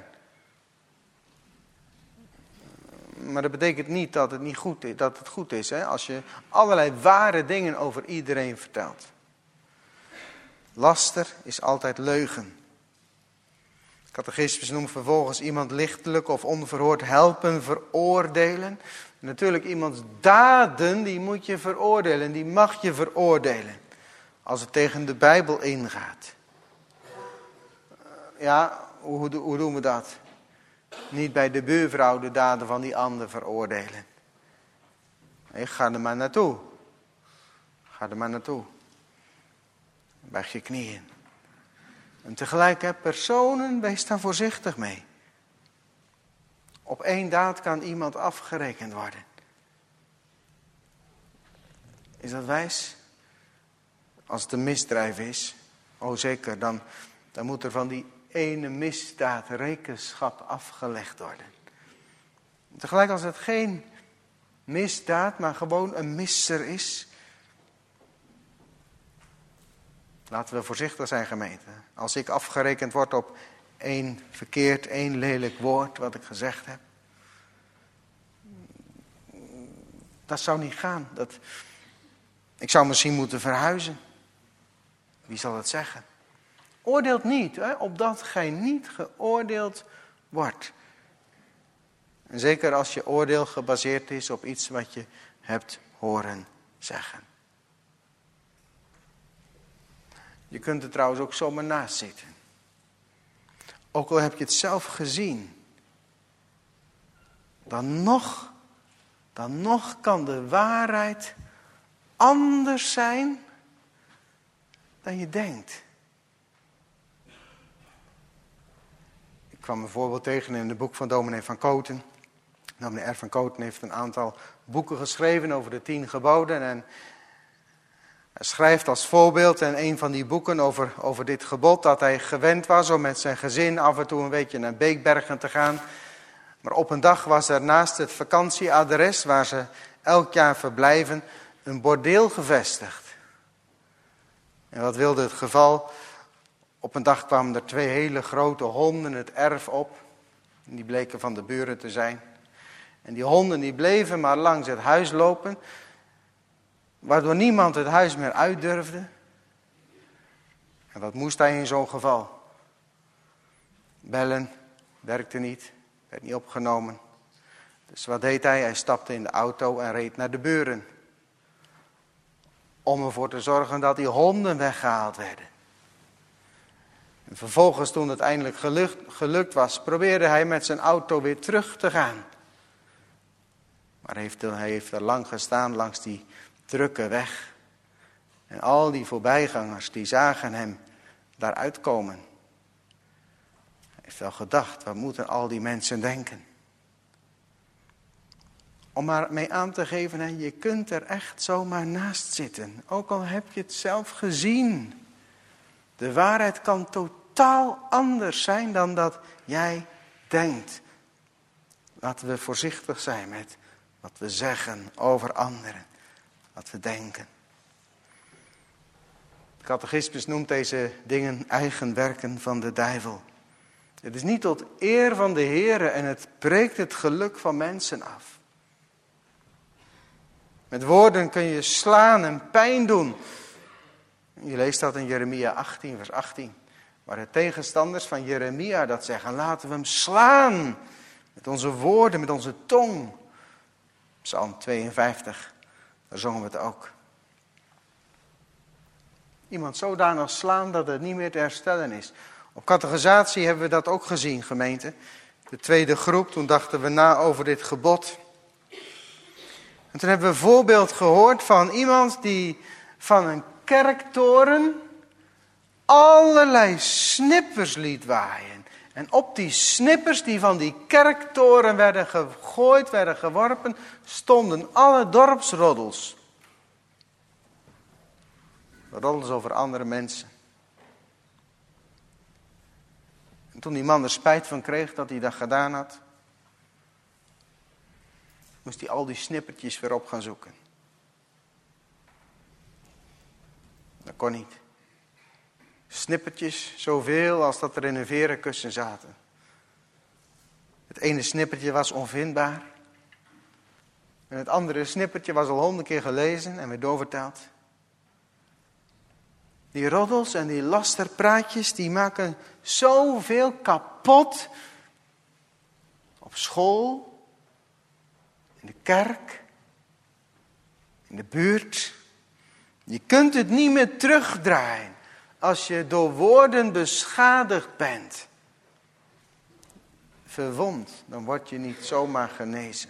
Maar dat betekent niet dat het, niet goed is, dat het goed is. Hè? Als je allerlei ware dingen over iedereen vertelt. Laster is altijd leugen. Catechismus noemt vervolgens iemand lichtelijk of onverhoord helpen, veroordelen. Natuurlijk, iemands daden, die moet je veroordelen. Die mag je veroordelen. Als het tegen de Bijbel ingaat. Ja, hoe, hoe doen we dat? Niet bij de buurvrouw de daden van die ander veroordelen. Nee, ga er maar naartoe. Ga er maar naartoe. Buig je knieën. En tegelijk, hè, personen, wees daar voorzichtig mee. Op één daad kan iemand afgerekend worden. Is dat wijs? Als het een misdrijf is, oh zeker, dan, dan moet er van die ene misdaad rekenschap afgelegd worden. Tegelijk als het geen misdaad, maar gewoon een misser is. Laten we voorzichtig zijn, gemeente. Als ik afgerekend word op één verkeerd, één lelijk woord wat ik gezegd heb. Dat zou niet gaan. Dat, ik zou misschien moeten verhuizen. Wie zal het zeggen? Oordeelt niet, hè, opdat gij niet geoordeeld wordt. En zeker als je oordeel gebaseerd is op iets wat je hebt horen zeggen. Je kunt er trouwens ook zomaar naast zitten. Ook al heb je het zelf gezien. Dan nog, dan nog kan de waarheid anders zijn dan je denkt. Ik kwam een voorbeeld tegen in het boek van dominee van Koten. Dominee R. van Koten heeft een aantal boeken geschreven over de tien geboden. En hij schrijft als voorbeeld in een van die boeken over, over dit gebod dat hij gewend was om met zijn gezin af en toe een beetje naar Beekbergen te gaan. Maar op een dag was er naast het vakantieadres waar ze elk jaar verblijven een bordeel gevestigd. En wat wilde het geval? Op een dag kwamen er twee hele grote honden het erf op. Die bleken van de buren te zijn. En die honden die bleven maar langs het huis lopen. Waardoor niemand het huis meer uit durfde. En wat moest hij in zo'n geval? Bellen, werkte niet, werd niet opgenomen. Dus wat deed hij? Hij stapte in de auto en reed naar de buren. Om ervoor te zorgen dat die honden weggehaald werden. En vervolgens, toen het eindelijk gelukt, gelukt was, probeerde hij met zijn auto weer terug te gaan. Maar hij heeft, hij heeft er lang gestaan langs die drukke weg. En al die voorbijgangers, die zagen hem daaruit komen. Hij heeft wel gedacht, wat moeten al die mensen denken? Om maar mee aan te geven, hè, je kunt er echt zomaar naast zitten. Ook al heb je het zelf gezien. De waarheid kan totaal anders zijn dan dat jij denkt. Laten we voorzichtig zijn met wat we zeggen over anderen. Wat we denken. De catechismus noemt deze dingen eigen werken van de duivel. Het is niet tot eer van de Heere en het breekt het geluk van mensen af. Met woorden kun je slaan en pijn doen. Je leest dat in Jeremia achttien, vers achttien. Waar de tegenstanders van Jeremia dat zeggen. Laten we hem slaan. Met onze woorden, met onze tong. Psalm tweeënvijftig. Daar zongen we het ook. Iemand zodanig slaan dat het niet meer te herstellen is. Op catechisatie hebben we dat ook gezien, gemeente. De tweede groep, toen dachten we na over dit gebod. En toen hebben we een voorbeeld gehoord van iemand die van een kerktoren allerlei snippers liet waaien. En op die snippers die van die kerktoren werden gegooid, werden geworpen, stonden alle dorpsroddels. Roddels over andere mensen. En toen die man er spijt van kreeg dat hij dat gedaan had, moest hij al die snippertjes weer op gaan zoeken. Dat kon niet. Snippertjes, zoveel als dat er in een verenkussen zaten. Het ene snippertje was onvindbaar. En het andere snippertje was al honderd keer gelezen en weer doorvertaald. Die roddels en die lasterpraatjes, die maken zoveel kapot. Op school, in de kerk, in de buurt. Je kunt het niet meer terugdraaien als je door woorden beschadigd bent. Verwond, dan word je niet zomaar genezen.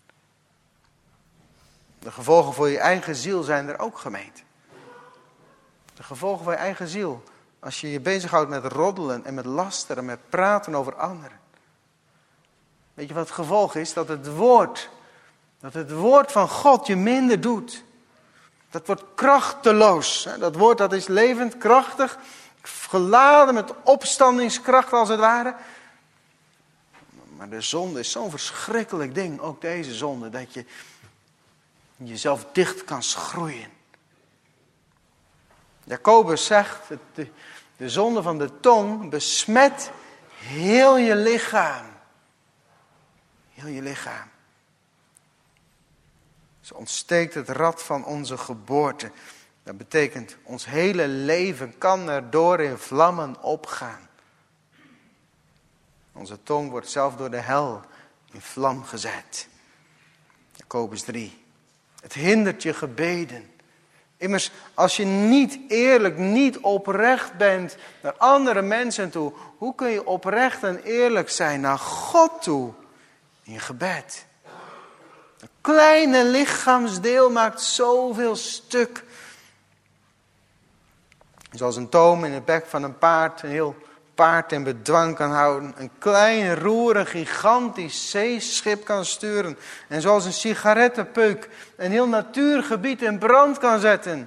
De gevolgen voor je eigen ziel zijn er ook, gemeente. De gevolgen voor je eigen ziel. Als je je bezighoudt met roddelen en met lasteren, met praten over anderen. Weet je wat het gevolg is? Dat het woord, dat het woord van God je minder doet. Dat wordt krachteloos. Dat woord dat is levend, krachtig, geladen met opstandingskracht als het ware. Maar de zonde is zo'n verschrikkelijk ding, ook deze zonde, dat je jezelf dicht kan schroeien. Jacobus zegt, de, de zonde van de tong besmet heel je lichaam. Heel je lichaam. Ze ontsteekt het rad van onze geboorte. Dat betekent, ons hele leven kan erdoor in vlammen opgaan. Onze tong wordt zelf door de hel in vlam gezet. Jacobus drie. Het hindert je gebeden. Immers, als je niet eerlijk, niet oprecht bent naar andere mensen toe, hoe kun je oprecht en eerlijk zijn naar God toe in gebed? Een kleine lichaamsdeel maakt zoveel stuk. Zoals een toom in het bek van een paard een heel paard in bedwang kan houden. Een klein roer een gigantisch zeeschip kan sturen. En zoals een sigarettenpeuk een heel natuurgebied in brand kan zetten.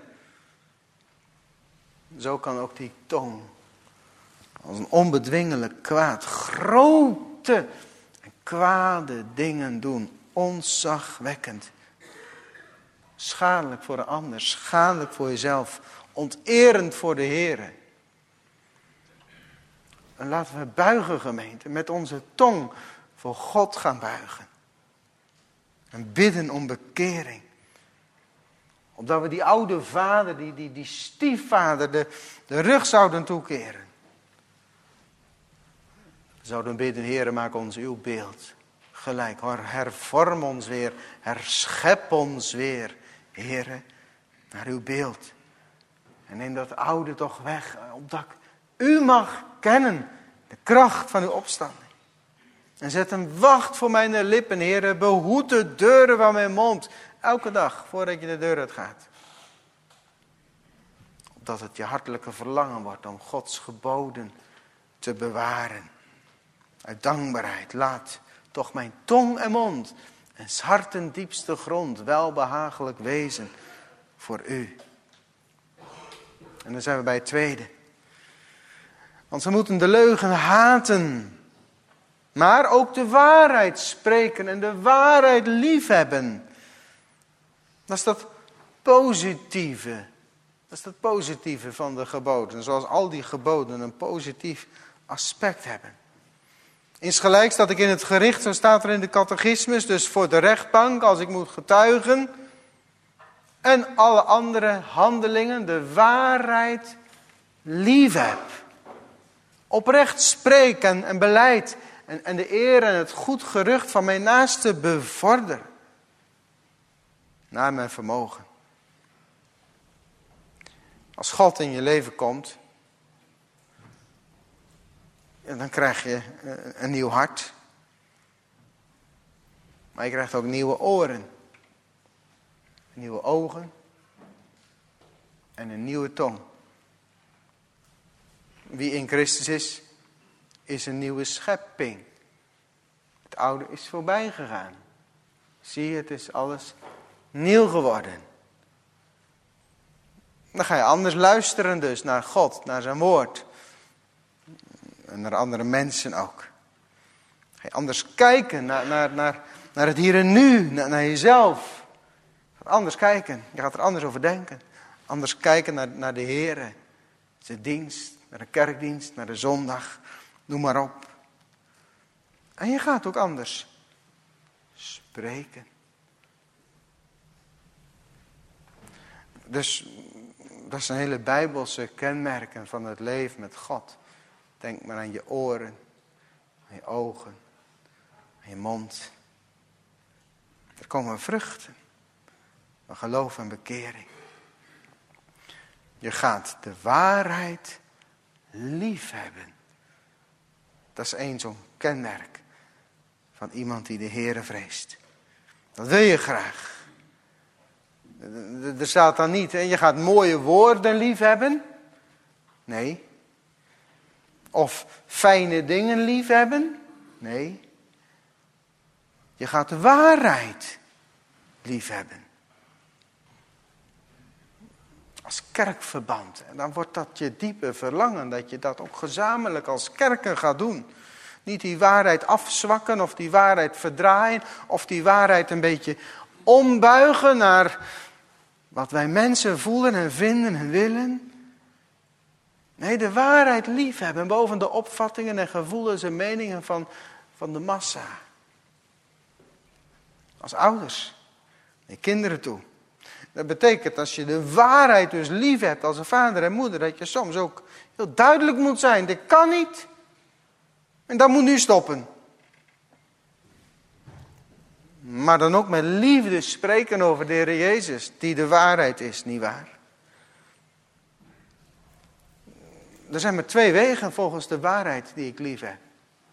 Zo kan ook die tong als een onbedwingelijk kwaad grote en kwade dingen doen. Ontzagwekkend. Schadelijk voor de ander, schadelijk voor jezelf. Onterend voor de Heer. En laten we buigen, gemeente, met onze tong voor God gaan buigen. En bidden om bekering. Opdat we die oude vader, die, die, die stiefvader, de, de rug zouden toekeren. We zouden bidden, Heere, maak ons uw beeld gelijk. Hervorm ons weer, herschep ons weer, Heere, naar uw beeld. En neem dat oude toch weg, opdat ik u mag kennen, de kracht van uw opstanding. En zet een wacht voor mijn lippen, Heere. Behoed de deuren van mijn mond. Elke dag, voordat je de deur uit gaat. Opdat het je hartelijke verlangen wordt om Gods geboden te bewaren. Uit dankbaarheid, laat toch mijn tong en mond en 's harten diepste grond welbehagelijk wezen voor u. En dan zijn we bij het tweede. Want we moeten de leugen haten. Maar ook de waarheid spreken en de waarheid liefhebben. Dat is dat positieve. Dat is dat positieve van de geboden. Zoals al die geboden een positief aspect hebben. Insgelijks dat ik in het gericht, zo staat er in de catechismus, dus voor de rechtbank als ik moet getuigen. En alle andere handelingen de waarheid liefheb. Oprecht spreek en, en beleid. En, en de eer en het goed gerucht van mijn naaste bevorder. Naar mijn vermogen. Als God in je leven komt. Dan krijg je een nieuw hart. Maar je krijgt ook nieuwe oren. Nieuwe ogen. En een nieuwe tong. Wie in Christus is, is een nieuwe schepping. Het oude is voorbij gegaan. Zie je, het is alles nieuw geworden. Dan ga je anders luisteren dus naar God, naar zijn woord. En naar andere mensen ook. Ga je anders kijken naar, naar, naar, naar het hier en nu, naar, naar jezelf. Je gaat anders kijken, je gaat er anders over denken. Anders kijken naar, naar de Heer, zijn dienst, naar de kerkdienst, naar de zondag. Noem maar op. En je gaat ook anders spreken. Dus dat zijn hele bijbelse kenmerken van het leven met God. Denk maar aan je oren, aan je ogen, aan je mond. Er komen vruchten van geloof en bekering. Je gaat de waarheid lief hebben. Dat is één zo'n kenmerk van iemand die de Heere vreest. Dat wil je graag. Er staat dan niet, en je gaat mooie woorden lief hebben. Nee. Of fijne dingen lief hebben. Nee. Je gaat de waarheid lief hebben. Als kerkverband. En dan wordt dat je diepe verlangen. Dat je dat ook gezamenlijk als kerken gaat doen. Niet die waarheid afzwakken of die waarheid verdraaien. Of die waarheid een beetje ombuigen naar wat wij mensen voelen en vinden en willen. Nee, de waarheid liefhebben boven de opvattingen en gevoelens en meningen van, van de massa. Als ouders, naar kinderen toe. Dat betekent als je de waarheid dus lief hebt als een vader en moeder, dat je soms ook heel duidelijk moet zijn. Dit kan niet. En dat moet nu stoppen. Maar dan ook met liefde spreken over de Heer Jezus, die de waarheid is, nietwaar? Er zijn maar twee wegen volgens de waarheid die ik lief heb.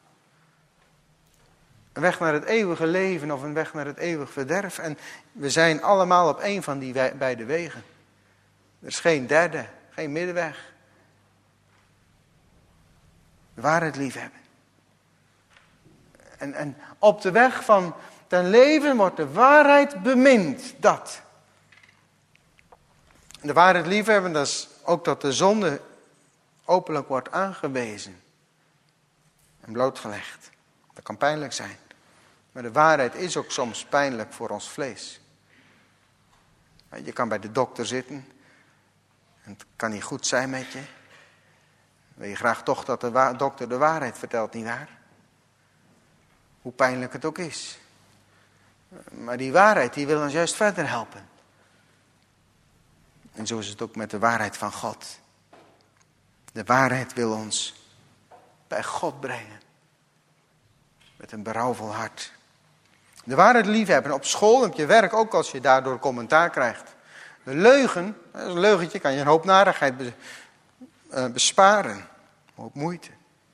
Een weg naar het eeuwige leven of een weg naar het eeuwig verderf. En we zijn allemaal op één van die beide wegen. Er is geen derde, geen middenweg. De waarheid liefhebben. En, en op de weg van ten leven wordt de waarheid bemind. Dat. De waarheid liefhebben, dat is ook dat de zonde openlijk wordt aangewezen. En blootgelegd. Dat kan pijnlijk zijn. Maar de waarheid is ook soms pijnlijk voor ons vlees. Je kan bij de dokter zitten. En het kan niet goed zijn met je. Wil je graag toch dat de wa- dokter de waarheid vertelt, nietwaar? Hoe pijnlijk het ook is. Maar die waarheid die wil ons juist verder helpen. En zo is het ook met de waarheid van God. De waarheid wil ons bij God brengen. Met een berouwvol hart. De waarheid liefhebben op school, op je werk, ook als je daardoor commentaar krijgt. De leugen, een leugentje kan je een hoop narigheid be, uh, besparen. Een hoop moeite.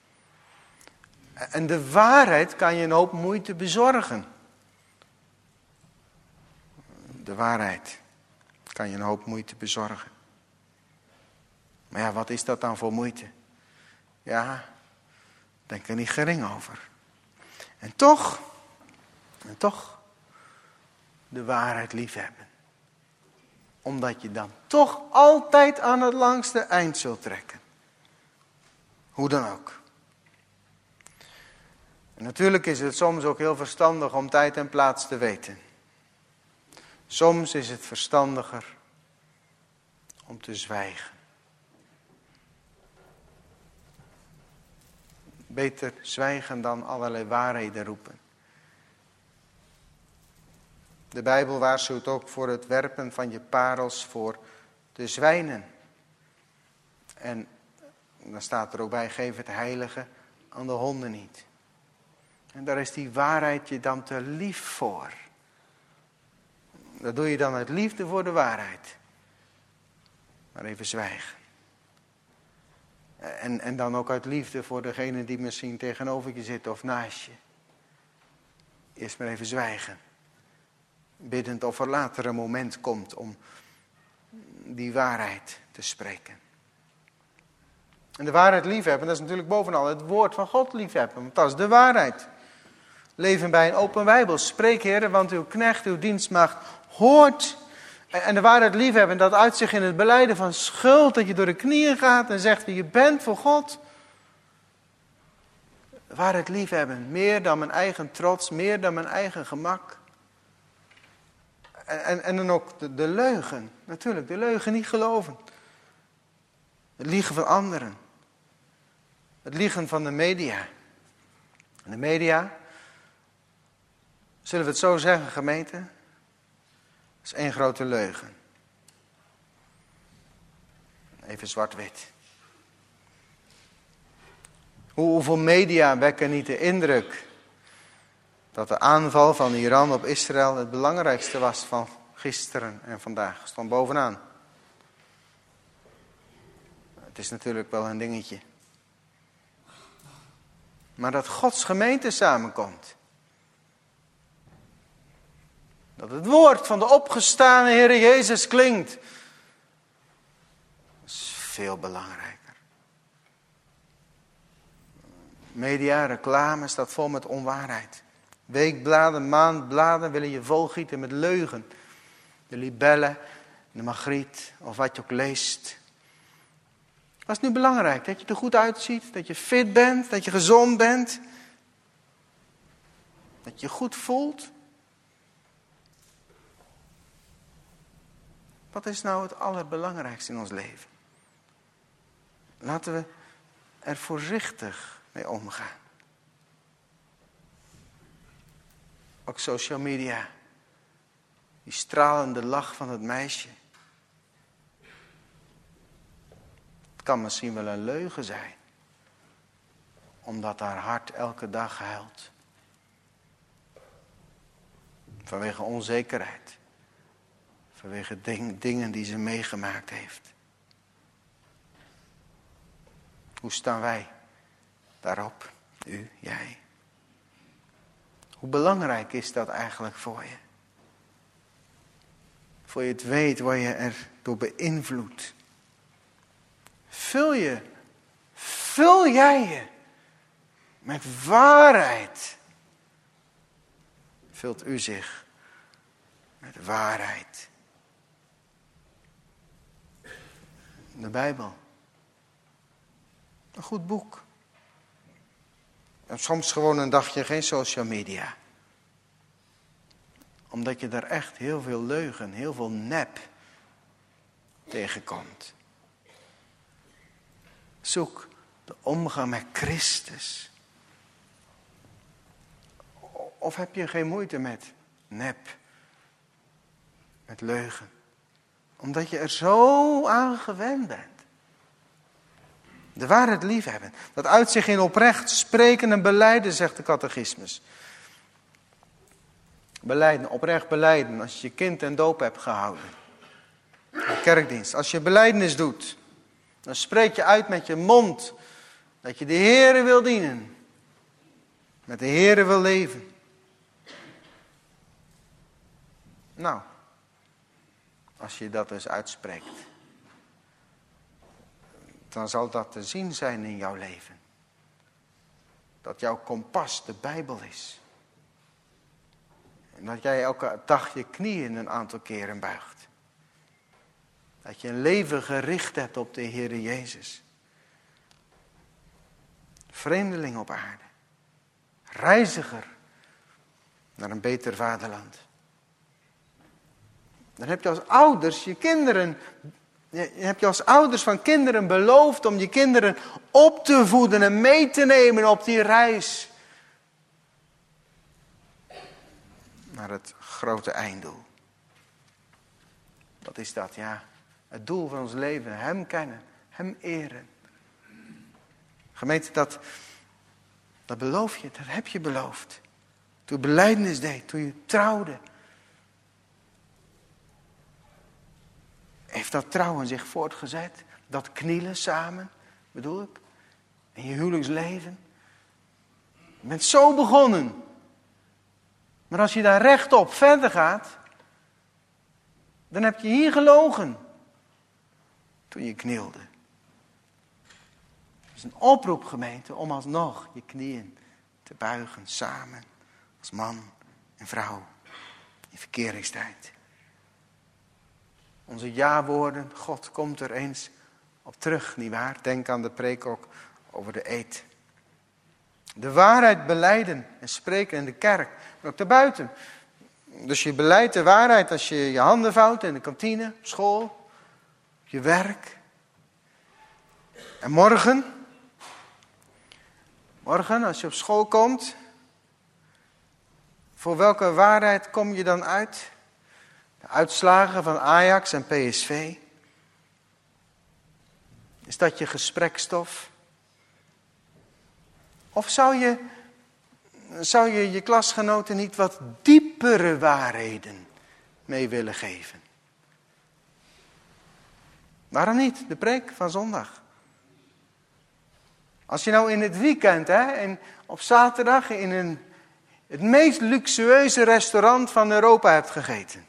En de waarheid kan je een hoop moeite bezorgen. De waarheid kan je een hoop moeite bezorgen. Maar ja, wat is dat dan voor moeite? Ja, denk er niet gering over. En toch, en toch, de waarheid liefhebben. Omdat je dan toch altijd aan het langste eind zult trekken. Hoe dan ook. En natuurlijk is het soms ook heel verstandig om tijd en plaats te weten. Soms is het verstandiger om te zwijgen. Beter zwijgen dan allerlei waarheden roepen. De Bijbel waarschuwt ook voor het werpen van je parels voor de zwijnen. En dan staat er ook bij, geef het heilige aan de honden niet. En daar is die waarheid je dan te lief voor. Dat doe je dan uit liefde voor de waarheid. Maar even zwijgen. En, en dan ook uit liefde voor degene die misschien tegenover je zit of naast je. Eerst maar even zwijgen. Biddend of er later een moment komt om die waarheid te spreken. En de waarheid liefhebben, dat is natuurlijk bovenal het woord van God liefhebben. Want dat is de waarheid. Leven bij een open Bijbel. Spreek, Heer, want uw knecht, uw dienstmaagd hoort. En de waarheid liefhebben, dat uit zich in het belijden van schuld. Dat je door de knieën gaat en zegt wie je bent voor God. De waarheid liefhebben, meer dan mijn eigen trots, meer dan mijn eigen gemak. En, en, en dan ook de, de leugen. Natuurlijk, de leugen niet geloven. Het liegen van anderen. Het liegen van de media. En de media, zullen we het zo zeggen, gemeente? Dat is één grote leugen. Even zwart-wit. Hoe, hoeveel media wekken niet de indruk dat de aanval van Iran op Israël het belangrijkste was van gisteren en vandaag. Stond bovenaan. Het is natuurlijk wel een dingetje. Maar dat Gods gemeente samenkomt. Dat het woord van de opgestane Heer Jezus klinkt. Dat is veel belangrijker. Media, reclame staat vol met onwaarheid. Weekbladen, maandbladen willen je volgieten met leugen. De libellen, de Magriet of wat je ook leest. Wat is nu belangrijk? Dat je er goed uitziet, dat je fit bent, dat je gezond bent. Dat je je goed voelt. Wat is nou het allerbelangrijkste in ons leven? Laten we er voorzichtig mee omgaan. Ook social media. Die stralende lach van het meisje. Het kan misschien wel een leugen zijn. Omdat haar hart elke dag huilt. Vanwege onzekerheid. Vanwege ding, dingen die ze meegemaakt heeft. Hoe staan wij daarop? U, jij. Hoe belangrijk is dat eigenlijk voor je? Voor je het weet, word je er door beïnvloed. Vul je, vul jij je met waarheid. Vult u zich met waarheid. De Bijbel. Een goed boek. En soms gewoon een dagje geen social media. Omdat je daar echt heel veel leugen, heel veel nep tegenkomt. Zoek de omgang met Christus. Of heb je geen moeite met nep, met leugen? Omdat je er zo aan gewend bent. De waarheid liefhebben. Dat uit zich in oprecht spreken en belijden, zegt de catechismus. Belijden, oprecht belijden. Als je je kind ten doop hebt gehouden. De kerkdienst. Als je belijdenis doet. Dan spreek je uit met je mond. Dat je de Heere wil dienen. Met de Heere wil leven. Nou. Als je dat dus uitspreekt. Dan zal dat te zien zijn in jouw leven. Dat jouw kompas de Bijbel is. En dat jij elke dag je knieën een aantal keren buigt. Dat je een leven gericht hebt op de Heere Jezus. Vreemdeling op aarde. Reiziger naar een beter vaderland. Dan heb je als ouders je kinderen... Je hebt je als ouders van kinderen beloofd om je kinderen op te voeden en mee te nemen op die reis. Naar het grote einddoel. Wat is dat? Ja, het doel van ons leven. Hem kennen, hem eren. Gemeente, dat, dat beloof je, dat heb je beloofd. Toen je belijdenis deed, toen je trouwde. Heeft dat trouwen zich voortgezet? Dat knielen samen, bedoel ik? In je huwelijksleven? Je bent zo begonnen. Maar als je daar rechtop verder gaat, dan heb je hier gelogen. Toen je knielde. is een oproep, gemeente, om alsnog je knieën te buigen samen. Als man en vrouw in verkeringstijd. Onze ja-woorden, God komt er eens op terug, nietwaar? Denk aan de preek ook over de eed. De waarheid belijden en spreken in de kerk, maar ook daarbuiten. Dus je beleidt de waarheid als je je handen vouwt in de kantine, op school, op je werk. En morgen, morgen als je op school komt, voor welke waarheid kom je dan uit? De uitslagen van Ajax en P S V? Is dat je gesprekstof? Of zou je, zou je je klasgenoten niet wat diepere waarheden mee willen geven? Waarom niet? De preek van zondag. Als je nou in het weekend, hè, en op zaterdag in een, het meest luxueuze restaurant van Europa hebt gegeten.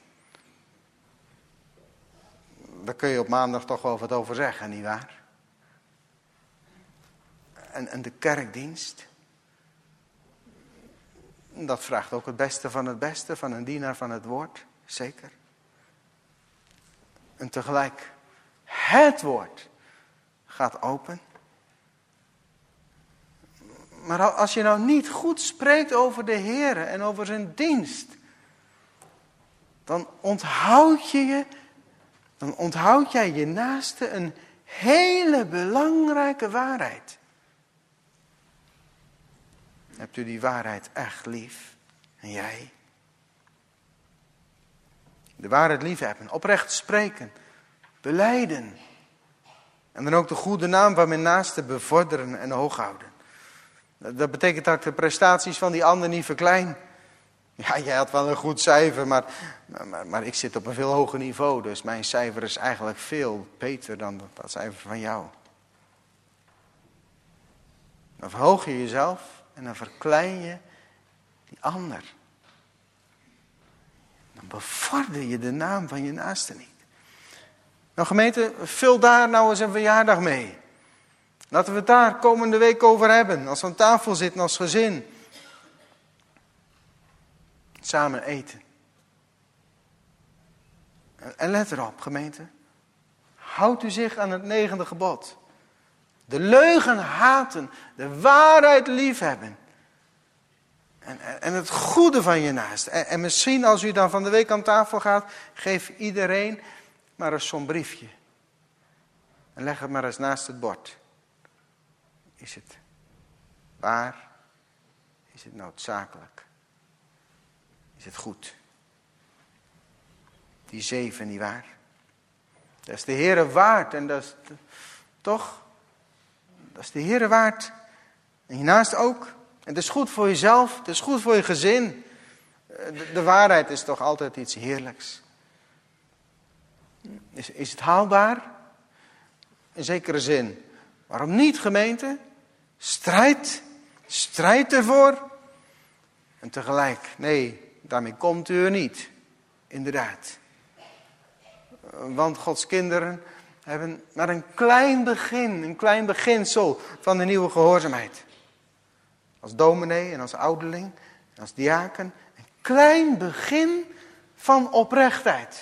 Daar kun je op maandag toch wel wat over zeggen, nietwaar? En, en de kerkdienst. Dat vraagt ook het beste van het beste van een dienaar van het woord. Zeker. En tegelijk, het woord gaat open. Maar als je nou niet goed spreekt over de Heer en over zijn dienst, dan onthoud je je, dan onthoud jij je naaste een hele belangrijke waarheid. Hebt u die waarheid echt lief? En jij? De waarheid liefhebben, oprecht spreken, belijden. En dan ook de goede naam van mijn naaste bevorderen en hooghouden. Dat betekent dat ik de prestaties van die ander niet verklein. Ja, jij had wel een goed cijfer, maar, maar, maar ik zit op een veel hoger niveau. Dus mijn cijfer is eigenlijk veel beter dan dat cijfer van jou. Dan verhoog je jezelf en dan verklein je die ander. Dan bevorder je de naam van je naaste niet. Nou gemeente, vul daar nou eens een verjaardag mee. Laten we het daar komende week over hebben. Als we aan tafel zitten als gezin. Samen eten. En let erop, gemeente. Houdt u zich aan het negende gebod. De leugen haten. De waarheid liefhebben. En, en, en het goede van je naast. En, en misschien als u dan van de week aan tafel gaat. Geef iedereen maar eens zo'n briefje. En leg het maar eens naast het bord. Is het waar? Is het noodzakelijk? Is het goed? Die zeven, niet waar? Dat is de Heere waard. En dat is de, toch? Dat is de Heere waard. En hiernaast ook. En het is goed voor jezelf. Het is goed voor je gezin. De, de waarheid is toch altijd iets heerlijks. Is, is het haalbaar? In zekere zin. Waarom niet, gemeente? Strijd. Strijd ervoor. En tegelijk, nee, daarmee komt u er niet. Inderdaad. Want Gods kinderen hebben maar een klein begin, een klein beginsel van de nieuwe gehoorzaamheid. Als dominee en als ouderling en als diaken. Een klein begin van oprechtheid.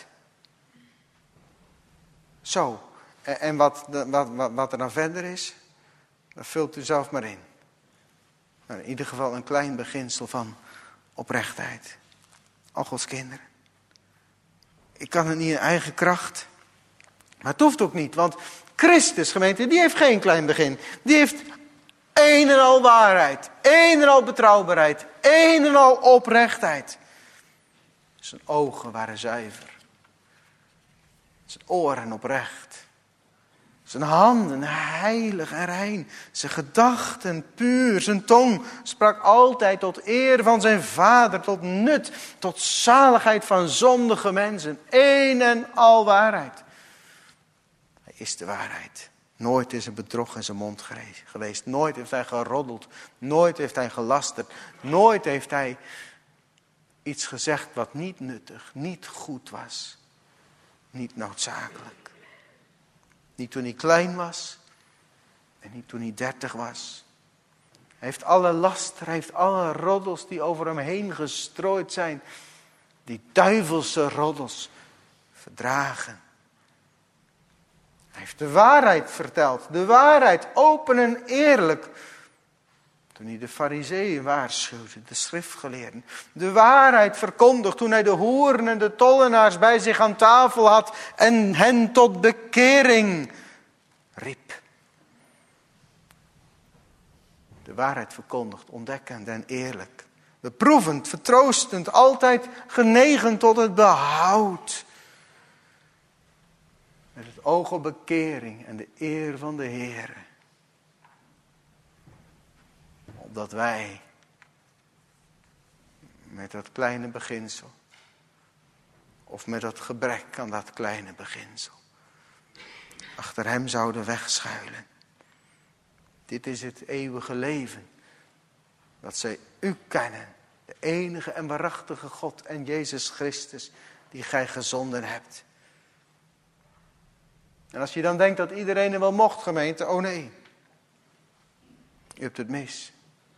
Zo. En wat, wat, wat er dan verder is, dat vult u zelf maar in. Maar in ieder geval een klein beginsel van oprechtheid. Al Gods kinderen. Ik kan het niet in eigen kracht. Maar het hoeft ook niet. Want Christus, gemeente, die heeft geen klein begin. Die heeft een en al waarheid. Een en al betrouwbaarheid. Een en al oprechtheid. Zijn ogen waren zuiver. Zijn oren oprecht. Zijn handen heilig en rein. Zijn gedachten puur. Zijn tong sprak altijd tot eer van zijn Vader. Tot nut, tot zaligheid van zondige mensen. Een en al waarheid. Hij is de waarheid. Nooit is er bedrog in zijn mond geweest. Nooit heeft hij geroddeld. Nooit heeft hij gelasterd. Nooit heeft hij iets gezegd wat niet nuttig, niet goed was. Niet noodzakelijk. Niet toen hij klein was. En niet toen hij dertig was. Hij heeft alle laster, hij heeft alle roddels die over hem heen gestrooid zijn. Die duivelse roddels verdragen. Hij heeft de waarheid verteld. De waarheid, open en eerlijk. Toen hij de Farizeeën waarschuwde, de schriftgeleerden. De waarheid verkondigd toen hij de hoeren en de tollenaars bij zich aan tafel had. En hen tot bekering riep. De waarheid verkondigd, ontdekkend en eerlijk. Beproevend, vertroostend, altijd genegen tot het behoud. Met het oog op bekering en de eer van de Heere. Opdat wij met dat kleine beginsel, of met dat gebrek aan dat kleine beginsel, achter hem zouden wegschuilen. Dit is het eeuwige leven. Dat zij u kennen. De enige en waarachtige God en Jezus Christus die gij gezonden hebt. En als je dan denkt dat iedereen er wel mocht, gemeente, oh nee. U hebt het mis.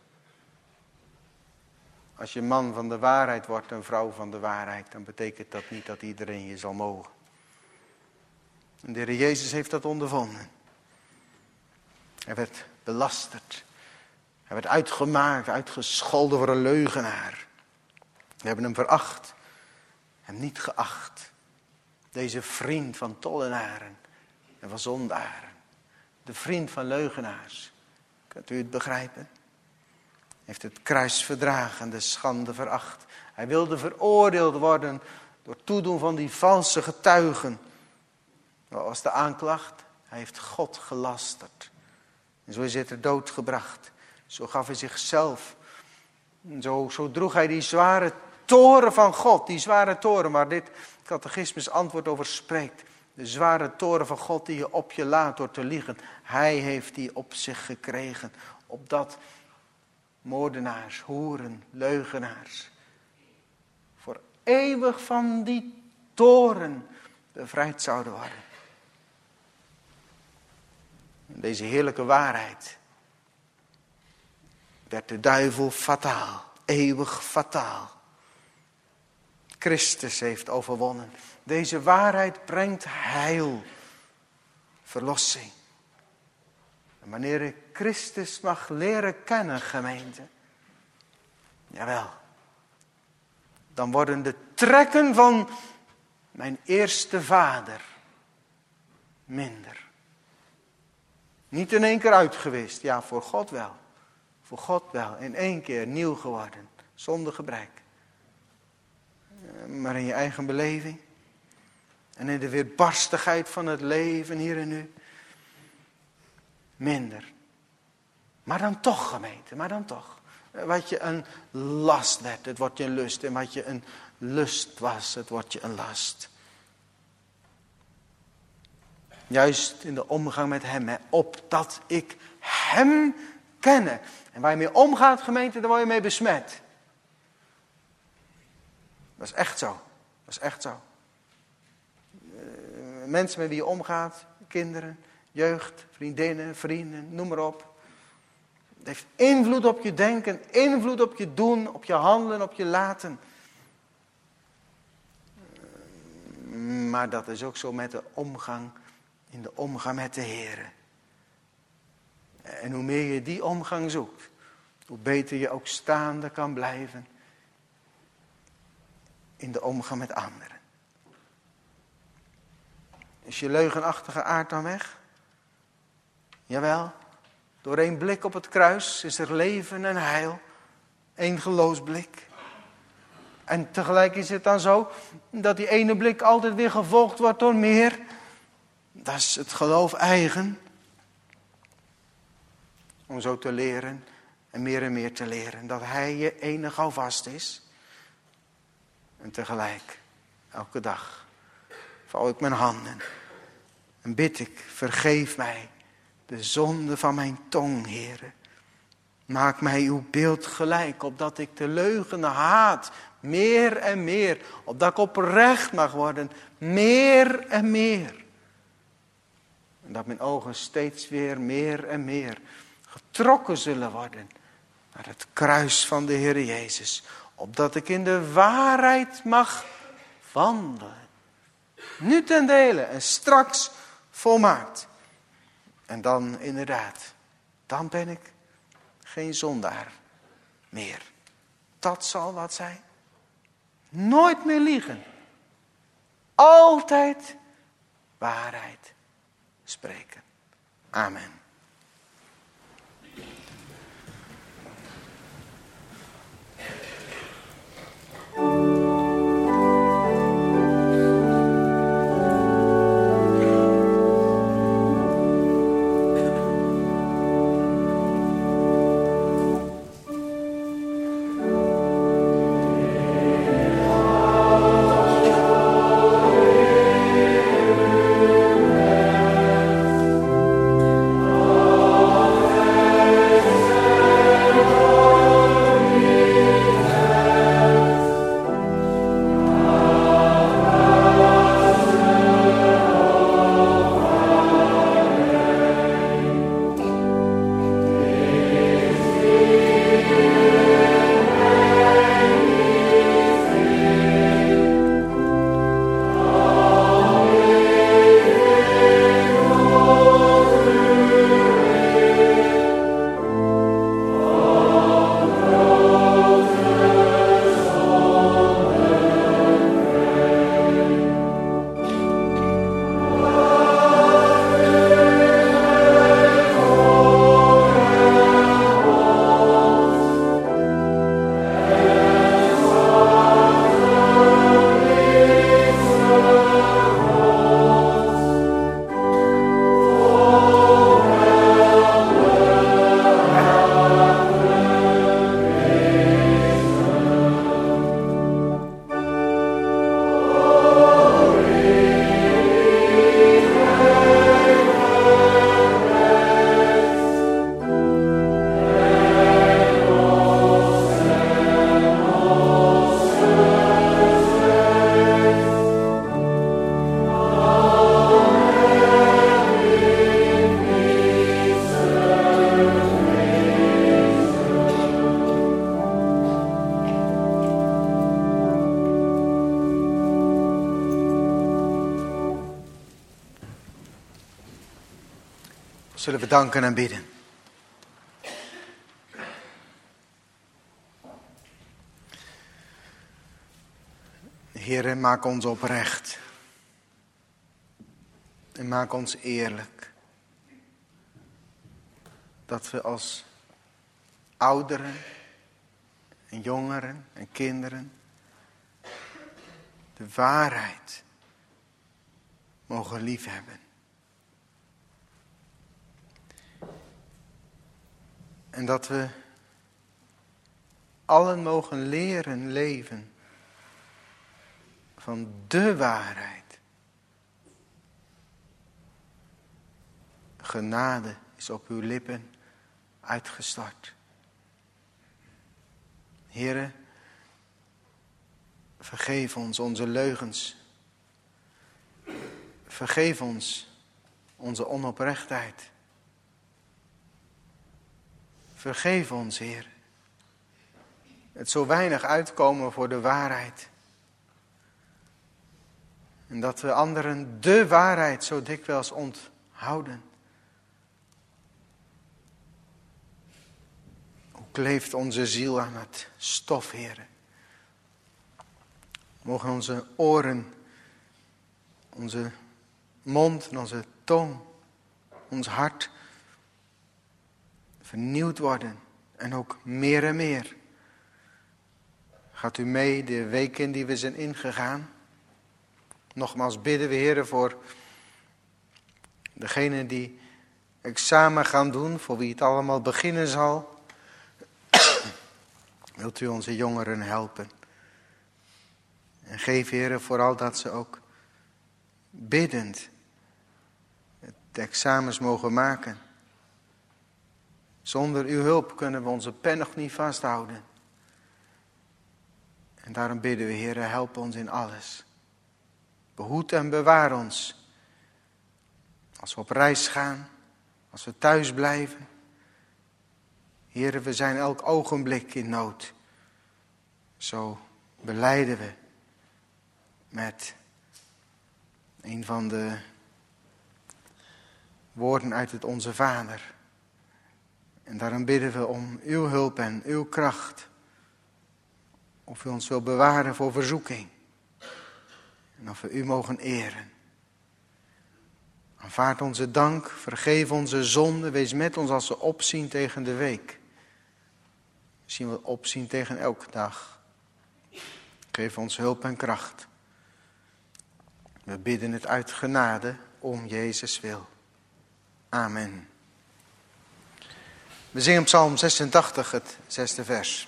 Als je man van de waarheid wordt en vrouw van de waarheid, dan betekent dat niet dat iedereen je zal mogen. En de Heer Jezus heeft dat ondervonden. Hij werd belasterd. Hij werd uitgemaakt, uitgescholden voor een leugenaar. We hebben hem veracht. Hem niet geacht. Deze vriend van tollenaren en van zondaren. De vriend van leugenaars. Kunt u het begrijpen? Hij heeft het kruis verdragen en de schande veracht. Hij wilde veroordeeld worden door toedoen van die valse getuigen. Wat was de aanklacht? Hij heeft God gelasterd. En zo is hij ter dood gebracht. Zo gaf hij zichzelf. Zo, zo droeg hij die zware toren van God. Die zware toren waar dit catechismus antwoord over spreekt. De zware toren van God die je op je laat door te liegen. Hij heeft die op zich gekregen. Opdat moordenaars, hoeren, leugenaars voor eeuwig van die toren bevrijd zouden worden. Deze heerlijke waarheid werd de duivel fataal, eeuwig fataal. Christus heeft overwonnen. Deze waarheid brengt heil, verlossing. En wanneer ik Christus mag leren kennen, gemeente, jawel, dan worden de trekken van mijn eerste vader minder. Niet in één keer uitgewist, ja, voor God wel. Voor God wel, in één keer nieuw geworden, zonder gebrek. Maar in je eigen beleving en in de weerbarstigheid van het leven hier en nu, minder. Maar dan toch, gemeente, maar dan toch. Wat je een last werd, het wordt je een lust. En wat je een lust was, het wordt je een last. Juist in de omgang met hem, hè, opdat ik hem kenne. En waar je mee omgaat, gemeente, daar word je mee besmet. Dat is echt zo. Dat is echt zo. Uh, mensen met wie je omgaat, kinderen, jeugd, vriendinnen, vrienden, noem maar op. Het heeft invloed op je denken, invloed op je doen, op je handelen, op je laten. Uh, maar dat is ook zo met de omgang, in de omgang met de Heer. En hoe meer je die omgang zoekt, hoe beter je ook staande kan blijven in de omgang met anderen. Is je leugenachtige aard dan weg? Jawel, door één blik op het kruis is er leven en heil. Eén geloofsblik. En tegelijk is het dan zo dat die ene blik altijd weer gevolgd wordt door meer. Dat is het geloof eigen. Om zo te leren en meer en meer te leren. Dat hij je enig houvast is. En tegelijk, elke dag, vouw ik mijn handen. En bid ik, vergeef mij de zonde van mijn tong, Heere. Maak mij uw beeld gelijk, opdat ik de leugen haat. Meer en meer. Opdat ik oprecht mag worden. Meer en meer. En dat mijn ogen steeds weer meer en meer getrokken zullen worden naar het kruis van de Heer Jezus. Opdat ik in de waarheid mag wandelen. Nu ten dele en straks volmaakt. En dan inderdaad, dan ben ik geen zondaar meer. Dat zal wat zijn. Nooit meer liegen. Altijd waarheid spreken. Amen. Zullen we danken en bidden. Heere, maak ons oprecht. En maak ons eerlijk. Dat we als ouderen en jongeren en kinderen de waarheid mogen liefhebben. En dat we allen mogen leren leven van de waarheid. Genade is op uw lippen uitgestort. Heere, vergeef ons onze leugens. Vergeef ons onze onoprechtheid. Vergeef ons, Heer. Het zo weinig uitkomen voor de waarheid. En dat we anderen de waarheid zo dikwijls onthouden. Hoe kleeft onze ziel aan het stof, Heer. Mogen onze oren, onze mond en onze tong, ons hart vernieuwd worden. En ook meer en meer. Gaat u mee de weken die we zijn ingegaan. Nogmaals bidden we, Heer, voor degenen die examen gaan doen. Voor wie het allemaal beginnen zal. Wilt u onze jongeren helpen. En geef, Heer, vooral dat ze ook biddend de examens mogen maken. Zonder uw hulp kunnen we onze pen nog niet vasthouden. En daarom bidden we, Heer, help ons in alles. Behoed en bewaar ons. Als we op reis gaan, als we thuis blijven. Heere, we zijn elk ogenblik in nood. Zo belijden we met een van de woorden uit het Onze Vader. En daarom bidden we om uw hulp en uw kracht. Of u ons wil bewaren voor verzoeking. En of we u mogen eren. Aanvaard onze dank, vergeef onze zonden, wees met ons als we opzien tegen de week. Misschien we opzien tegen elke dag. Geef ons hulp en kracht. We bidden het uit genade om Jezus wil. Amen. We zingen Psalm zesentachtig, het zesde vers.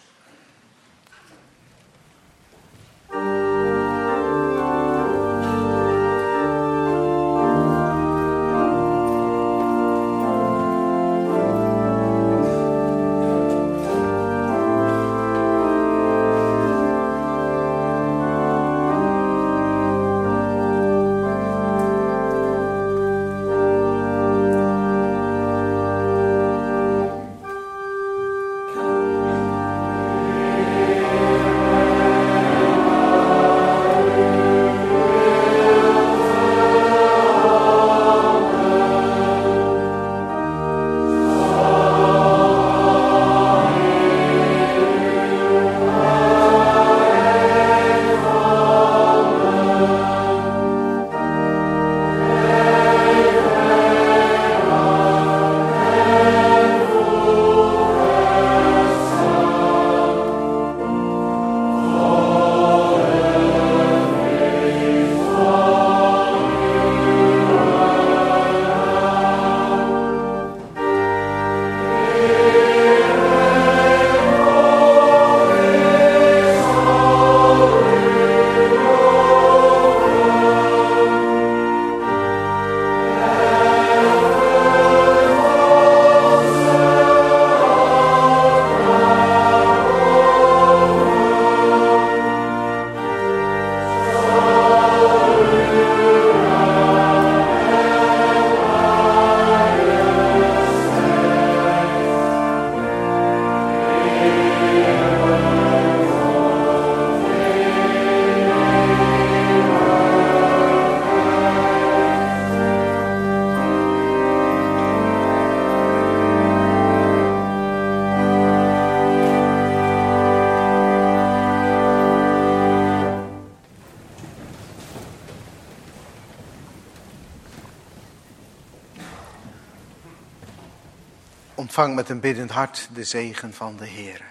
Ontvang met een biddend hart de zegen van de Heere.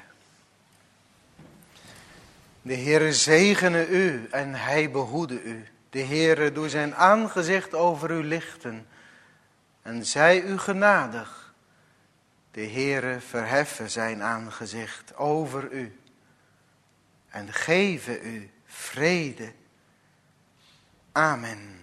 De Heere zegene u en hij behoede u. De Heere doe zijn aangezicht over u lichten en zij u genadig. De Heere verheffe zijn aangezicht over u en geeve u vrede. Amen.